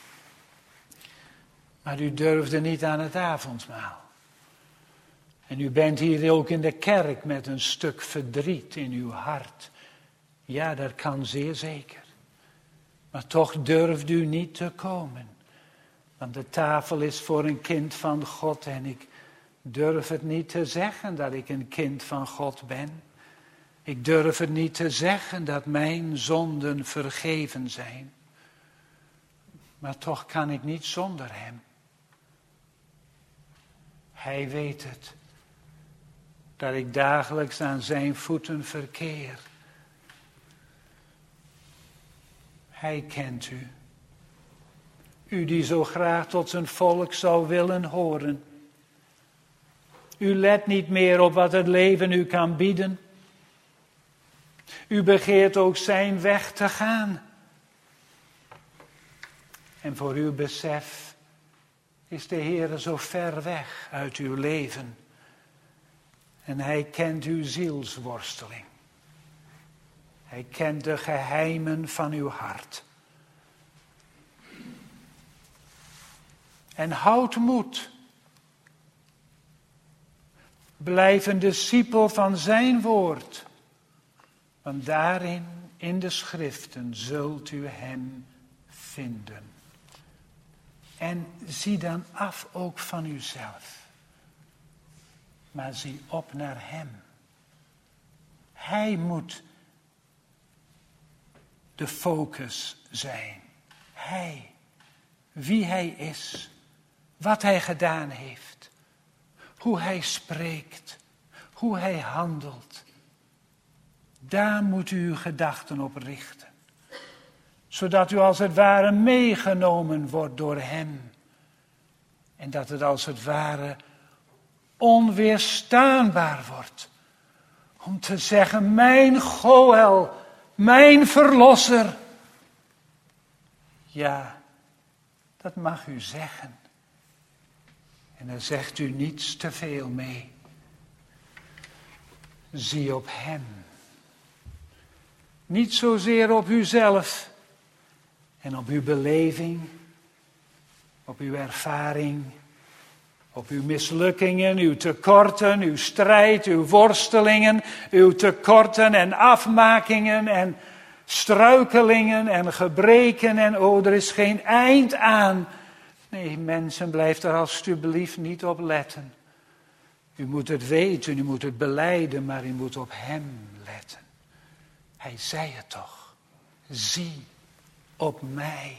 Maar u durfde niet aan het avondmaal. En u bent hier ook in de kerk met een stuk verdriet in uw hart. Ja, dat kan zeer zeker. Maar toch durft u niet te komen. Want de tafel is voor een kind van God en ik durf het niet te zeggen dat ik een kind van God ben. Ik durf het niet te zeggen dat mijn zonden vergeven zijn. Maar toch kan ik niet zonder hem. Hij weet het. Dat ik dagelijks aan zijn voeten verkeer. Hij kent u. U die zo graag tot zijn volk zou willen horen. U let niet meer op wat het leven u kan bieden. U begeert ook zijn weg te gaan. En voor uw besef is de Heere zo ver weg uit uw leven. En hij kent uw zielsworsteling. Hij kent de geheimen van uw hart. En houd moed. Blijf een discipel van zijn woord. Want daarin, in de schriften, zult u hem vinden. En zie dan af ook van uzelf. Maar zie op naar hem. Hij moet de focus zijn. Hij, wie hij is, wat hij gedaan heeft, hoe hij spreekt, hoe hij handelt. Daar moet u uw gedachten op richten. Zodat u als het ware meegenomen wordt door hem. En dat het als het ware onweerstaanbaar wordt. Om te zeggen, mijn Goël, mijn verlosser. Ja, dat mag u zeggen. En daar zegt u niets te veel mee. Zie op hem. Niet zozeer op uzelf en op uw beleving, op uw ervaring, Op uw mislukkingen, uw tekorten, uw strijd, uw worstelingen, uw tekorten en afmakingen en struikelingen en gebreken en oh, er is geen eind aan. Nee, mensen, blijf er alstublieft niet op letten. U moet het weten, u moet het belijden, maar u moet op hem letten. Hij zei het toch. Zie op mij.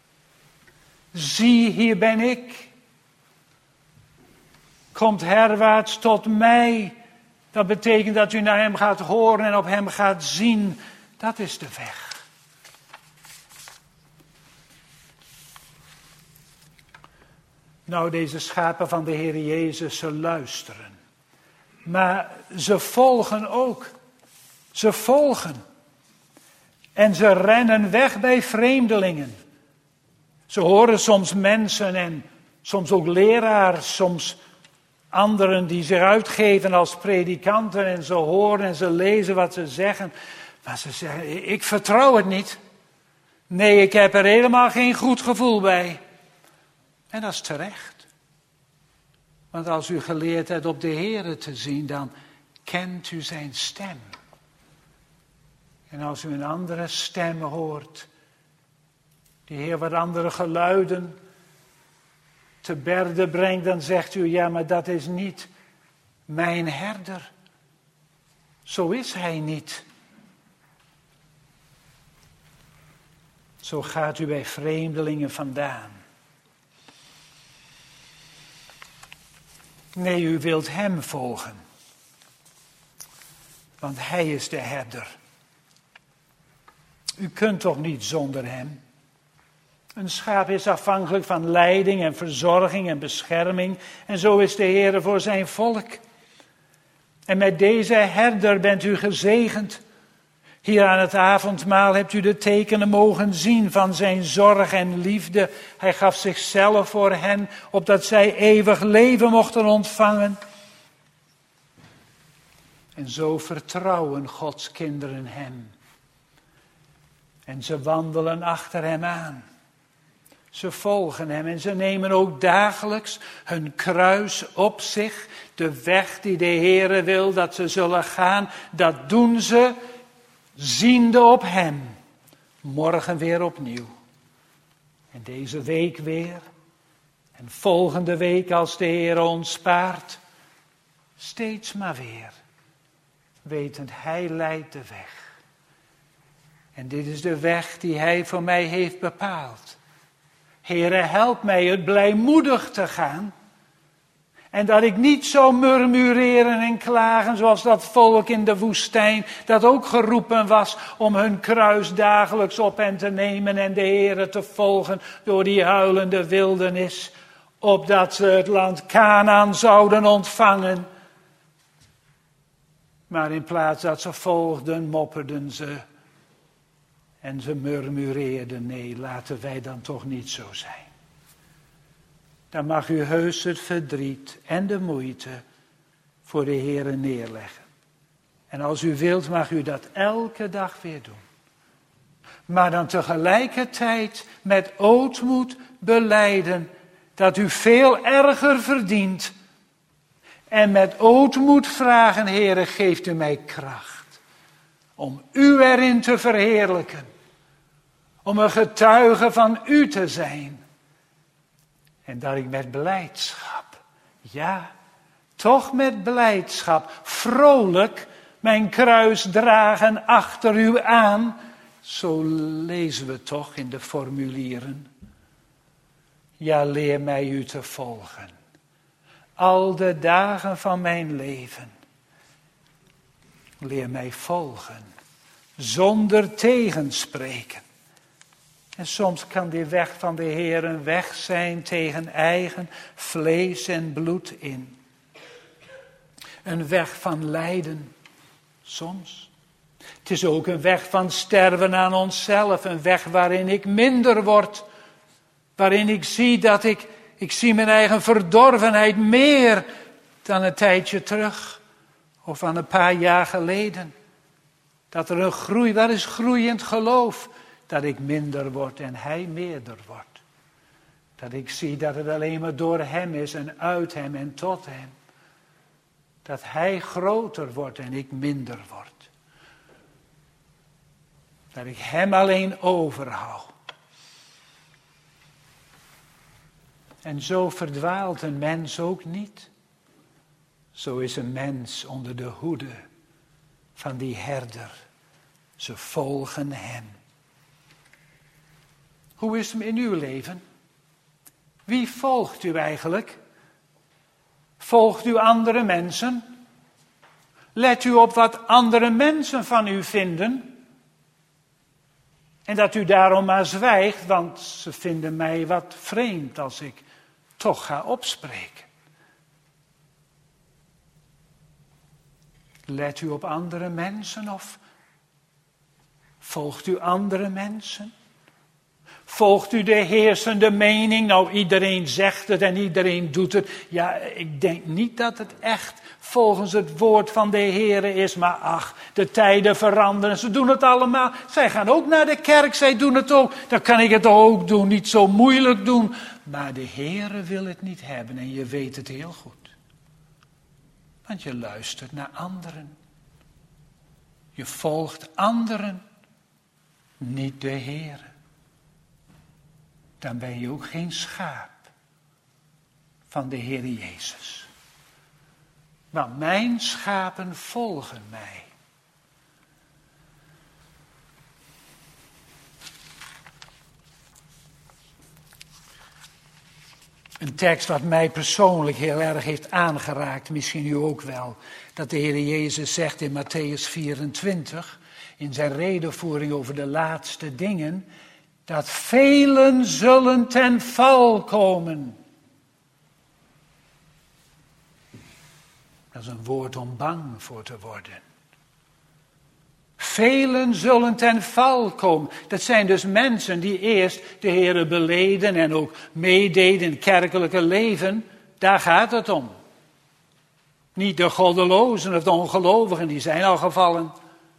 Zie, hier ben ik. Komt herwaarts tot mij. Dat betekent dat u naar hem gaat horen en op hem gaat zien. Dat is de weg. Nou, deze schapen van de Heer Jezus, ze luisteren. Maar ze volgen ook. Ze volgen. En ze rennen weg bij vreemdelingen. Ze horen soms mensen en soms ook leraars, soms anderen die zich uitgeven als predikanten. En ze horen en ze lezen wat ze zeggen. Maar ze zeggen, ik vertrouw het niet. Nee, ik heb er helemaal geen goed gevoel bij. En dat is terecht. Want als u geleerd hebt op de Heere te zien, dan kent u zijn stem. En als u een andere stem hoort, die heel wat andere geluiden te berde brengt, dan zegt u, ja, maar dat is niet mijn herder. Zo is hij niet. Zo gaat u bij vreemdelingen vandaan. Nee, u wilt hem volgen. Want hij is de herder. U kunt toch niet zonder hem? Een schaap is afhankelijk van leiding en verzorging en bescherming. En zo is de Heer voor zijn volk. En met deze herder bent u gezegend. Hier aan het avondmaal hebt u de tekenen mogen zien van zijn zorg en liefde. Hij gaf zichzelf voor hen, opdat zij eeuwig leven mochten ontvangen. En zo vertrouwen Gods kinderen hem. En ze wandelen achter hem aan. Ze volgen hem en ze nemen ook dagelijks hun kruis op zich. De weg die de Heere wil dat ze zullen gaan, dat doen ze ziende op hem. Morgen weer opnieuw. En deze week weer. En volgende week als de Heere ons spaart. Steeds maar weer. Wetend, hij leidt de weg. En dit is de weg die hij voor mij heeft bepaald. Heere, help mij het blijmoedig te gaan. En dat ik niet zou murmureren en klagen zoals dat volk in de woestijn, dat ook geroepen was om hun kruis dagelijks op hen te nemen en de Heere te volgen door die huilende wildernis, opdat ze het land Kanaan zouden ontvangen. Maar in plaats dat ze volgden, mopperden ze en ze murmureerden, nee, laten wij dan toch niet zo zijn. Dan mag u heus het verdriet en de moeite voor de Heere neerleggen. En als u wilt, mag u dat elke dag weer doen. Maar dan tegelijkertijd met ootmoed belijden dat u veel erger verdient. En met ootmoed vragen, Heere, geeft u mij kracht om u erin te verheerlijken. Om een getuige van u te zijn. En dat ik met blijdschap, ja, toch met blijdschap, vrolijk mijn kruis dragen achter u aan. Zo lezen we toch in de formulieren. Ja, leer mij u te volgen. Al de dagen van mijn leven. Leer mij volgen. Zonder tegenspreken. En soms kan die weg van de Heer een weg zijn tegen eigen vlees en bloed in. Een weg van lijden, soms. Het is ook een weg van sterven aan onszelf. Een weg waarin ik minder word. Waarin ik zie dat ik, ik zie mijn eigen verdorvenheid meer dan een tijdje terug. Of van een paar jaar geleden. Dat er een groei, waar is groeiend geloof? Dat ik minder word en hij meerder wordt. Dat ik zie dat het alleen maar door hem is en uit hem en tot hem. Dat hij groter wordt en ik minder word. Dat ik hem alleen overhoud. En zo verdwaalt een mens ook niet. Zo is een mens onder de hoede van die herder. Ze volgen hem. Hoe is het in uw leven? Wie volgt u eigenlijk? Volgt u andere mensen? Let u op wat andere mensen van u vinden? En dat u daarom maar zwijgt, want ze vinden mij wat vreemd als ik toch ga opspreken. Let u op andere mensen of volgt u andere mensen? Volgt u de heersende mening? Nou, iedereen zegt het en iedereen doet het. Ja, ik denk niet dat het echt volgens het woord van de Heere is. Maar ach, de tijden veranderen. Ze doen het allemaal. Zij gaan ook naar de kerk. Zij doen het ook. Dan kan ik het ook doen. Niet zo moeilijk doen. Maar de Heere wil het niet hebben. En je weet het heel goed. Want je luistert naar anderen. Je volgt anderen. Niet de Heere. Dan ben je ook geen schaap van de Heer Jezus. Want mijn schapen volgen mij. Een tekst wat mij persoonlijk heel erg heeft aangeraakt, misschien u ook wel. Dat de Heer Jezus zegt in Matthäus vierentwintig, in zijn redevoering over de laatste dingen, dat velen zullen ten val komen. Dat is een woord om bang voor te worden. Velen zullen ten val komen. Dat zijn dus mensen die eerst de Heere beleden en ook meededen in het kerkelijke leven. Daar gaat het om. Niet de goddelozen of de ongelovigen, die zijn al gevallen.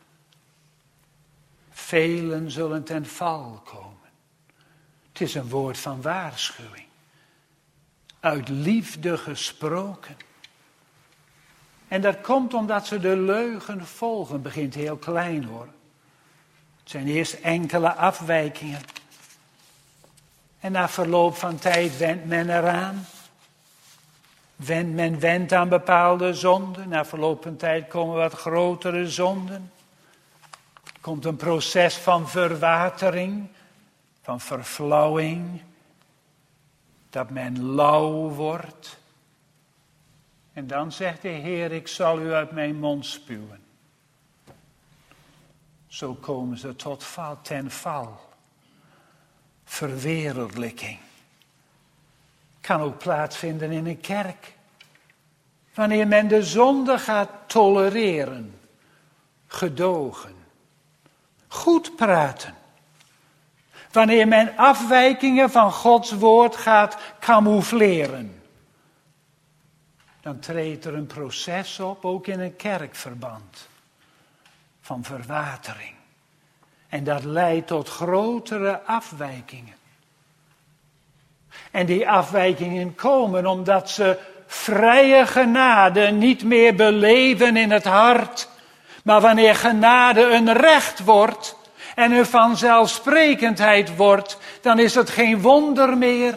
Velen zullen ten val komen. Het is een woord van waarschuwing. Uit liefde gesproken. En dat komt omdat ze de leugen volgen. Het begint heel klein hoor. Het zijn eerst enkele afwijkingen. En na verloop van tijd wendt men eraan. Wend, men wendt aan bepaalde zonden. Na verloop van tijd komen wat grotere zonden. Er komt een proces van verwatering. Van verflauwing. Dat men lauw wordt. En dan zegt de Heer, ik zal u uit mijn mond spuwen. Zo komen ze tot val, ten val. Verwereldlijking. Kan ook plaatsvinden in een kerk. Wanneer men de zonde gaat tolereren. Gedogen. Goed praten. Wanneer men afwijkingen van Gods woord gaat camoufleren. Dan treedt er een proces op, ook in een kerkverband. Van verwatering. En dat leidt tot grotere afwijkingen. En die afwijkingen komen omdat ze vrije genade niet meer beleven in het hart. Maar wanneer genade een recht wordt en een vanzelfsprekendheid wordt, dan is het geen wonder meer.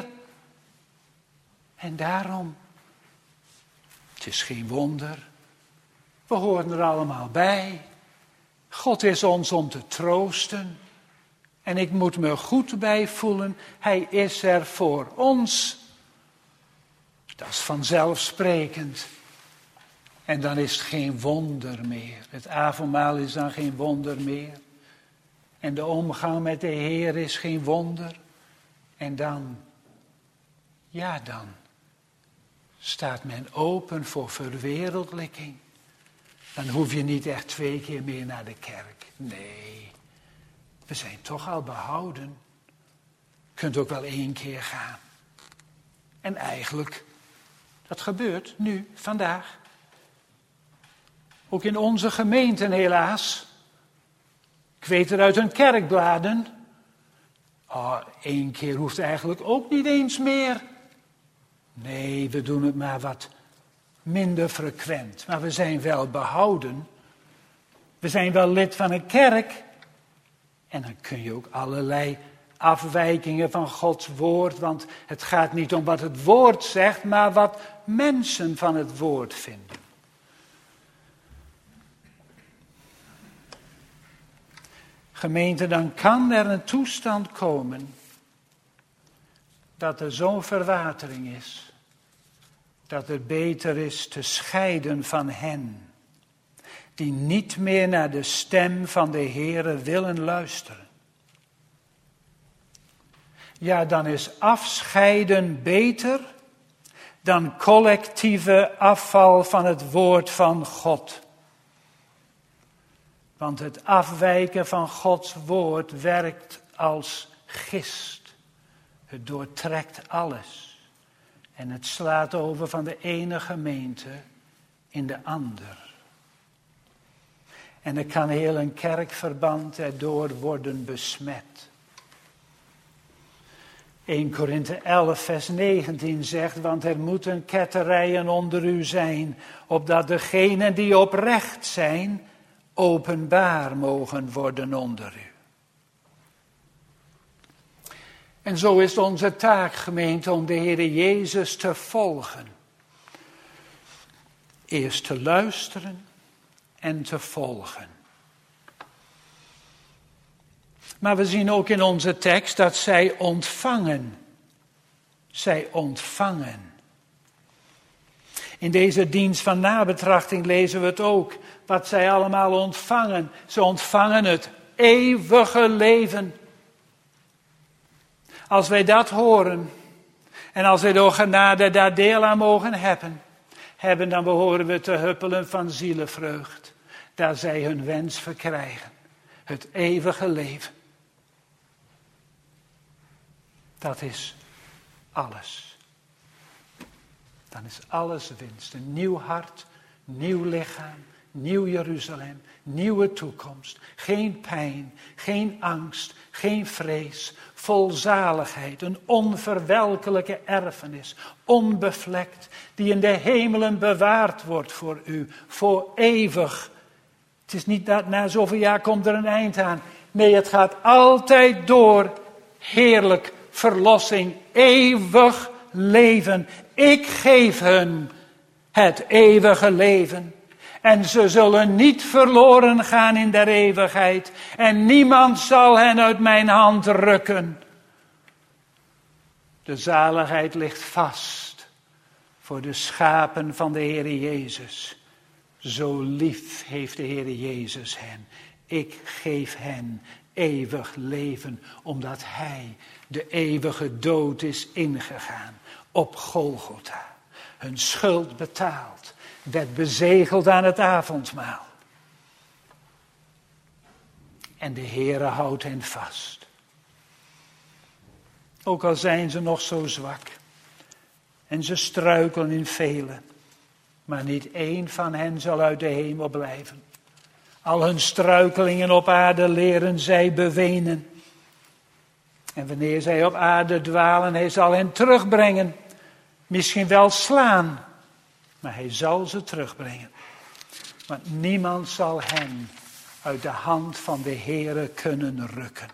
En daarom, het is geen wonder. We horen er allemaal bij. God is ons om te troosten. En ik moet me goed bij voelen. Hij is er voor ons. Dat is vanzelfsprekend. En dan is het geen wonder meer. Het avondmaal is dan geen wonder meer. En de omgang met de Heer is geen wonder. En dan, ja dan, staat men open voor verwereldlijking. Dan hoef je niet echt twee keer meer naar de kerk. Nee, we zijn toch al behouden. Je kunt ook wel één keer gaan. En eigenlijk, dat gebeurt nu, vandaag. Ook in onze gemeenten helaas. Ik weet het uit hun kerkbladen. Oh, één keer hoeft eigenlijk ook niet eens meer. Nee, we doen het maar wat minder frequent. Maar we zijn wel behouden. We zijn wel lid van een kerk. En dan kun je ook allerlei afwijkingen van Gods woord. Want het gaat niet om wat het woord zegt, maar wat mensen van het woord vinden. Gemeente, dan kan er een toestand komen dat er zo'n verwatering is, dat het beter is te scheiden van hen die niet meer naar de stem van de Heere willen luisteren. Ja, dan is afscheiden beter dan collectieve afval van het woord van God. Want het afwijken van Gods woord werkt als gist. Het doortrekt alles. En het slaat over van de ene gemeente in de ander. En er kan heel een kerkverband erdoor worden besmet. Eerste Korinthe elf vers negentien zegt, want er moeten ketterijen onder u zijn, opdat degenen die oprecht zijn, openbaar mogen worden onder u. En zo is onze taak, gemeente, om de Heere Jezus te volgen. Eerst te luisteren en te volgen. Maar we zien ook in onze tekst dat zij ontvangen. Zij ontvangen. In deze dienst van nabetrachting lezen we het ook. Wat zij allemaal ontvangen. Ze ontvangen het eeuwige leven. Als wij dat horen. En als wij door genade daar deel aan mogen hebben. Hebben dan behoren we te huppelen van zielenvreugd. Daar zij hun wens verkrijgen. Het eeuwige leven. Dat is alles. Dan is alles winst. Een nieuw hart, nieuw lichaam, nieuw Jeruzalem, nieuwe toekomst. Geen pijn, geen angst, geen vrees. Vol zaligheid, een onverwelkelijke erfenis. Onbevlekt, die in de hemelen bewaard wordt voor u. Voor eeuwig. Het is niet dat na zoveel jaar komt er een eind aan. Nee, het gaat altijd door. Heerlijk. Verlossing, eeuwig leven. Ik geef hun het eeuwige leven. En ze zullen niet verloren gaan in der eeuwigheid. En niemand zal hen uit mijn hand rukken. De zaligheid ligt vast voor de schapen van de Heere Jezus. Zo lief heeft de Heere Jezus hen. Ik geef hen eeuwig leven, omdat Hij de eeuwige dood is ingegaan op Golgotha. Hun schuld betaald, werd bezegeld aan het avondmaal. En de Heere houdt hen vast. Ook al zijn ze nog zo zwak. En ze struikelen in velen. Maar niet één van hen zal uit de hemel blijven. Al hun struikelingen op aarde leren zij bewenen. En wanneer zij op aarde dwalen, hij zal hen terugbrengen. Misschien wel slaan, maar hij zal ze terugbrengen. Want niemand zal hen uit de hand van de Heere kunnen rukken.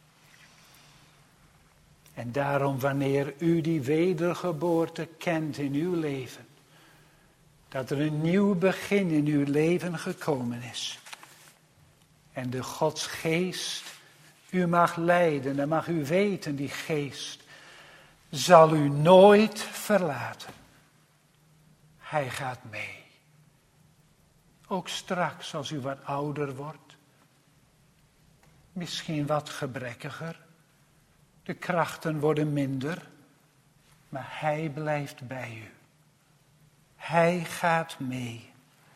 En daarom, wanneer u die wedergeboorte kent in uw leven, dat er een nieuw begin in uw leven gekomen is. En de Gods geest u mag leiden en mag u weten, die geest zal u nooit verlaten. Hij gaat mee. Ook straks als u wat ouder wordt. Misschien wat gebrekkiger. De krachten worden minder. Maar hij blijft bij u. Hij gaat mee.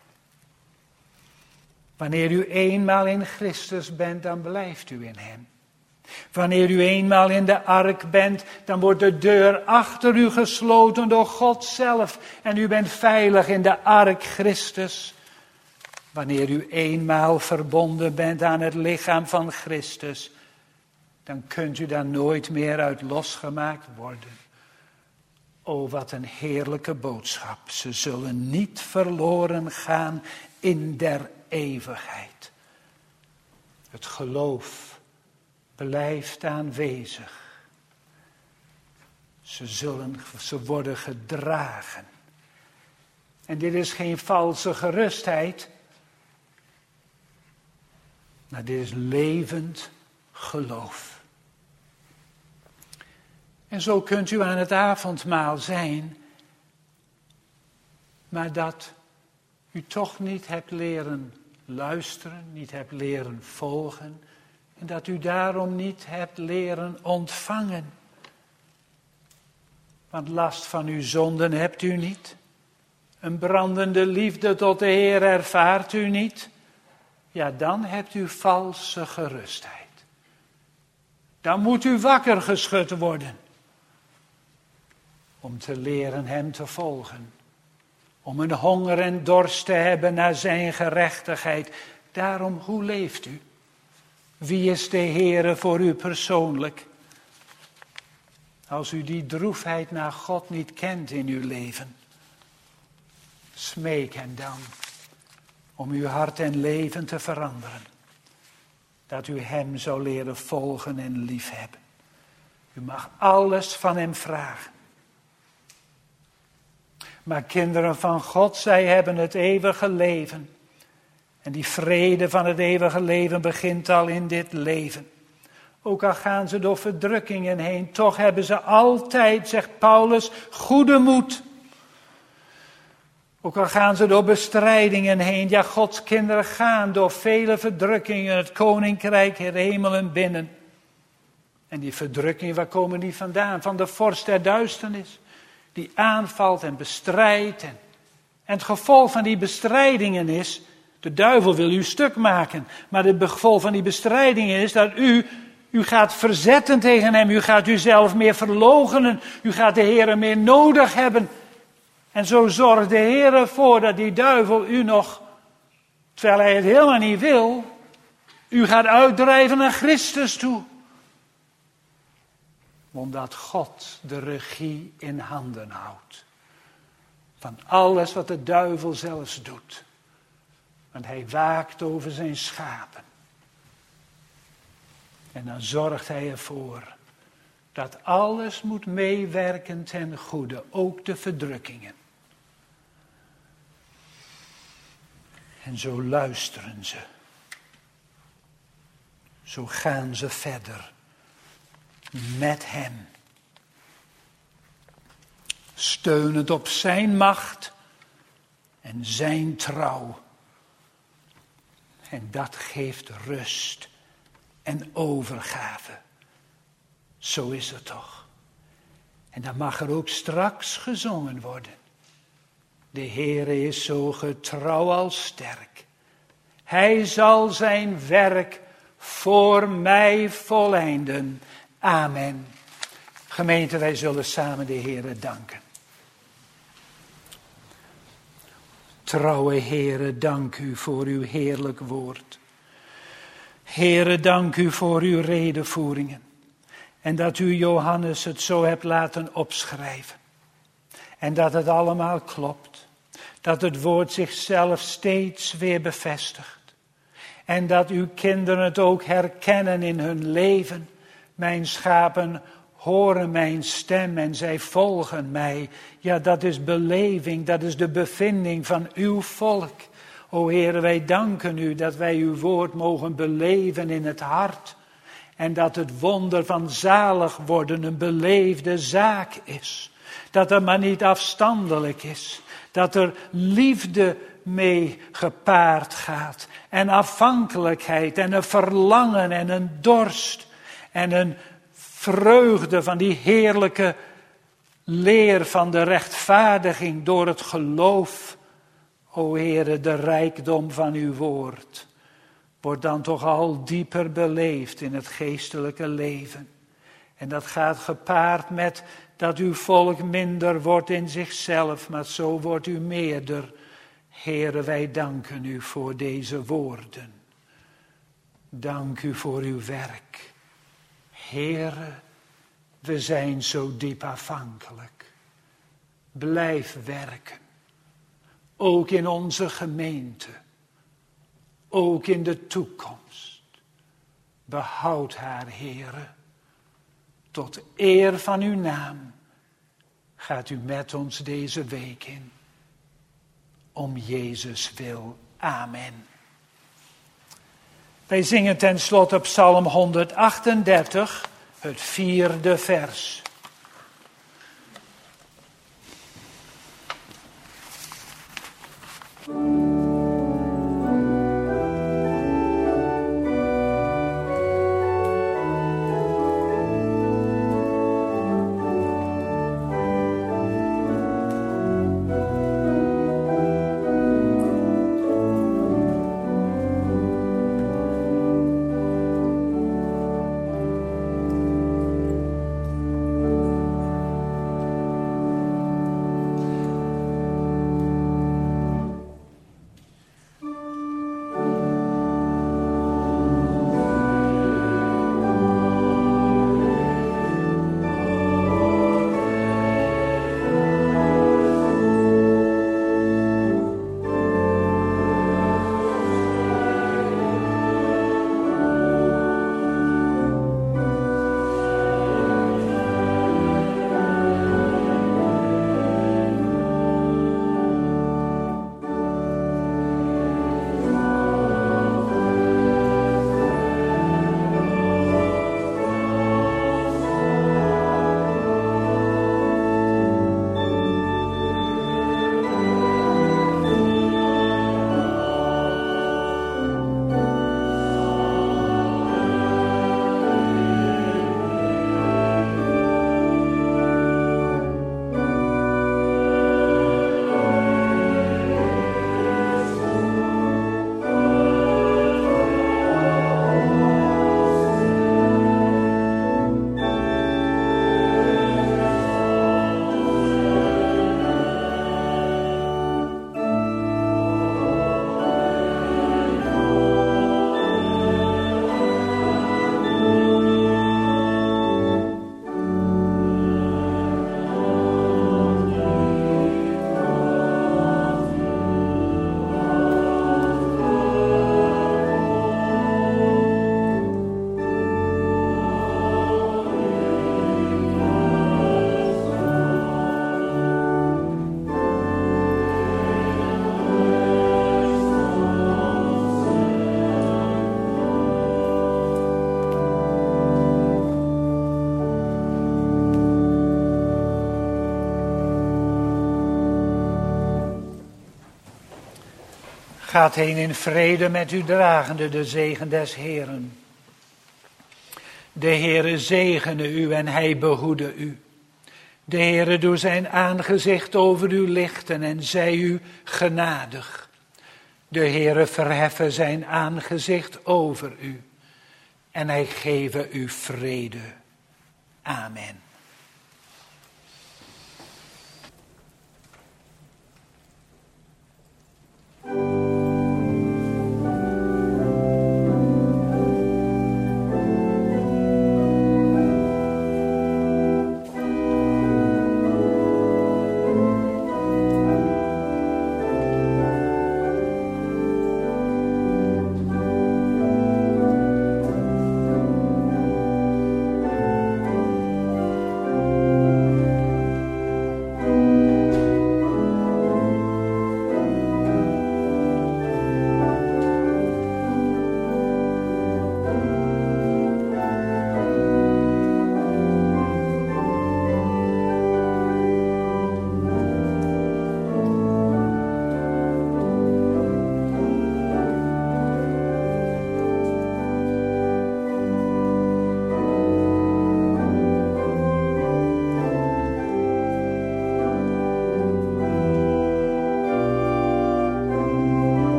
Wanneer u eenmaal in Christus bent, dan blijft u in hem. Wanneer u eenmaal in de ark bent, dan wordt de deur achter u gesloten door God zelf. En u bent veilig in de ark Christus. Wanneer u eenmaal verbonden bent aan het lichaam van Christus, dan kunt u daar nooit meer uit losgemaakt worden. O, wat een heerlijke boodschap. Ze zullen niet verloren gaan in der eeuwigheid. Het geloof blijft aanwezig. Ze zullen, ze worden gedragen. En dit is geen valse gerustheid. Maar dit is levend geloof. En zo kunt u aan het avondmaal zijn, maar dat u toch niet hebt leren luisteren, niet hebt leren volgen, en dat u daarom niet hebt leren ontvangen. Want last van uw zonden hebt u niet. Een brandende liefde tot de Heer ervaart u niet. Ja, dan hebt u valse gerustheid. Dan moet u wakker geschud worden. Om te leren hem te volgen. Om een honger en dorst te hebben naar zijn gerechtigheid. Daarom, hoe leeft u? Wie is de Heere voor u persoonlijk? Als u die droefheid naar God niet kent in uw leven. Smeek hem dan om uw hart en leven te veranderen. Dat u hem zou leren volgen en liefhebben. U mag alles van hem vragen. Maar kinderen van God, zij hebben het eeuwige leven. En die vrede van het eeuwige leven begint al in dit leven. Ook al gaan ze door verdrukkingen heen, toch hebben ze altijd, zegt Paulus, goede moed. Ook al gaan ze door bestrijdingen heen, ja, Gods kinderen gaan door vele verdrukkingen het koninkrijk der hemelen binnen. En die verdrukkingen, waar komen die vandaan? Van de vorst der duisternis. Die aanvalt en bestrijdt. En, en het gevolg van die bestrijdingen is, de duivel wil u stuk maken. Maar het gevolg van die bestrijdingen is dat u, u gaat verzetten tegen hem. U gaat uzelf meer verloochenen. U gaat de Heere meer nodig hebben. En zo zorgt de Heer ervoor dat die duivel u nog, terwijl hij het helemaal niet wil, u gaat uitdrijven naar Christus toe. Omdat God de regie in handen houdt. Van alles wat de duivel zelfs doet. Want hij waakt over zijn schapen. En dan zorgt hij ervoor dat alles moet meewerken ten goede. Ook de verdrukkingen. En zo luisteren ze. Zo gaan ze verder. Met hem. Steunend op zijn macht en zijn trouw. En dat geeft rust en overgave. Zo is het toch. En dan mag er ook straks gezongen worden. De Heere is zo getrouw als sterk. Hij zal zijn werk voor mij voleinden. Amen. Gemeente, wij zullen samen de Heere danken. Trouwe Heere, dank u voor uw heerlijk woord. Heere, dank u voor uw redevoeringen. En dat u Johannes het zo hebt laten opschrijven. En dat het allemaal klopt. Dat het woord zichzelf steeds weer bevestigt. En dat uw kinderen het ook herkennen in hun leven. Mijn schapen horen mijn stem en zij volgen mij. Ja, dat is beleving, dat is de bevinding van uw volk. O Heere, wij danken u dat wij uw woord mogen beleven in het hart. En dat het wonder van zalig worden een beleefde zaak is. Dat het maar niet afstandelijk is. Dat er liefde mee gepaard gaat. En afhankelijkheid en een verlangen en een dorst. En een vreugde van die heerlijke leer van de rechtvaardiging door het geloof. O Heere, de rijkdom van uw woord wordt dan toch al dieper beleefd in het geestelijke leven. En dat gaat gepaard met dat uw volk minder wordt in zichzelf, maar zo wordt u meerder. Heere, wij danken u voor deze woorden. Dank u voor uw werk. Heere, we zijn zo diep afhankelijk. Blijf werken. Ook in onze gemeente. Ook in de toekomst. Behoud haar, Heere. Tot eer van uw naam gaat u met ons deze week in. Om Jezus wil. Amen. Wij zingen ten slotte Psalm honderdachtendertig, het vierde vers. Gaat heen in vrede met u dragende de zegen des Heeren. De Heere zegene u en hij behoede u. De Heere doe zijn aangezicht over u lichten en zij u genadig. De Heere verheffen zijn aangezicht over u en hij geve u vrede. Amen.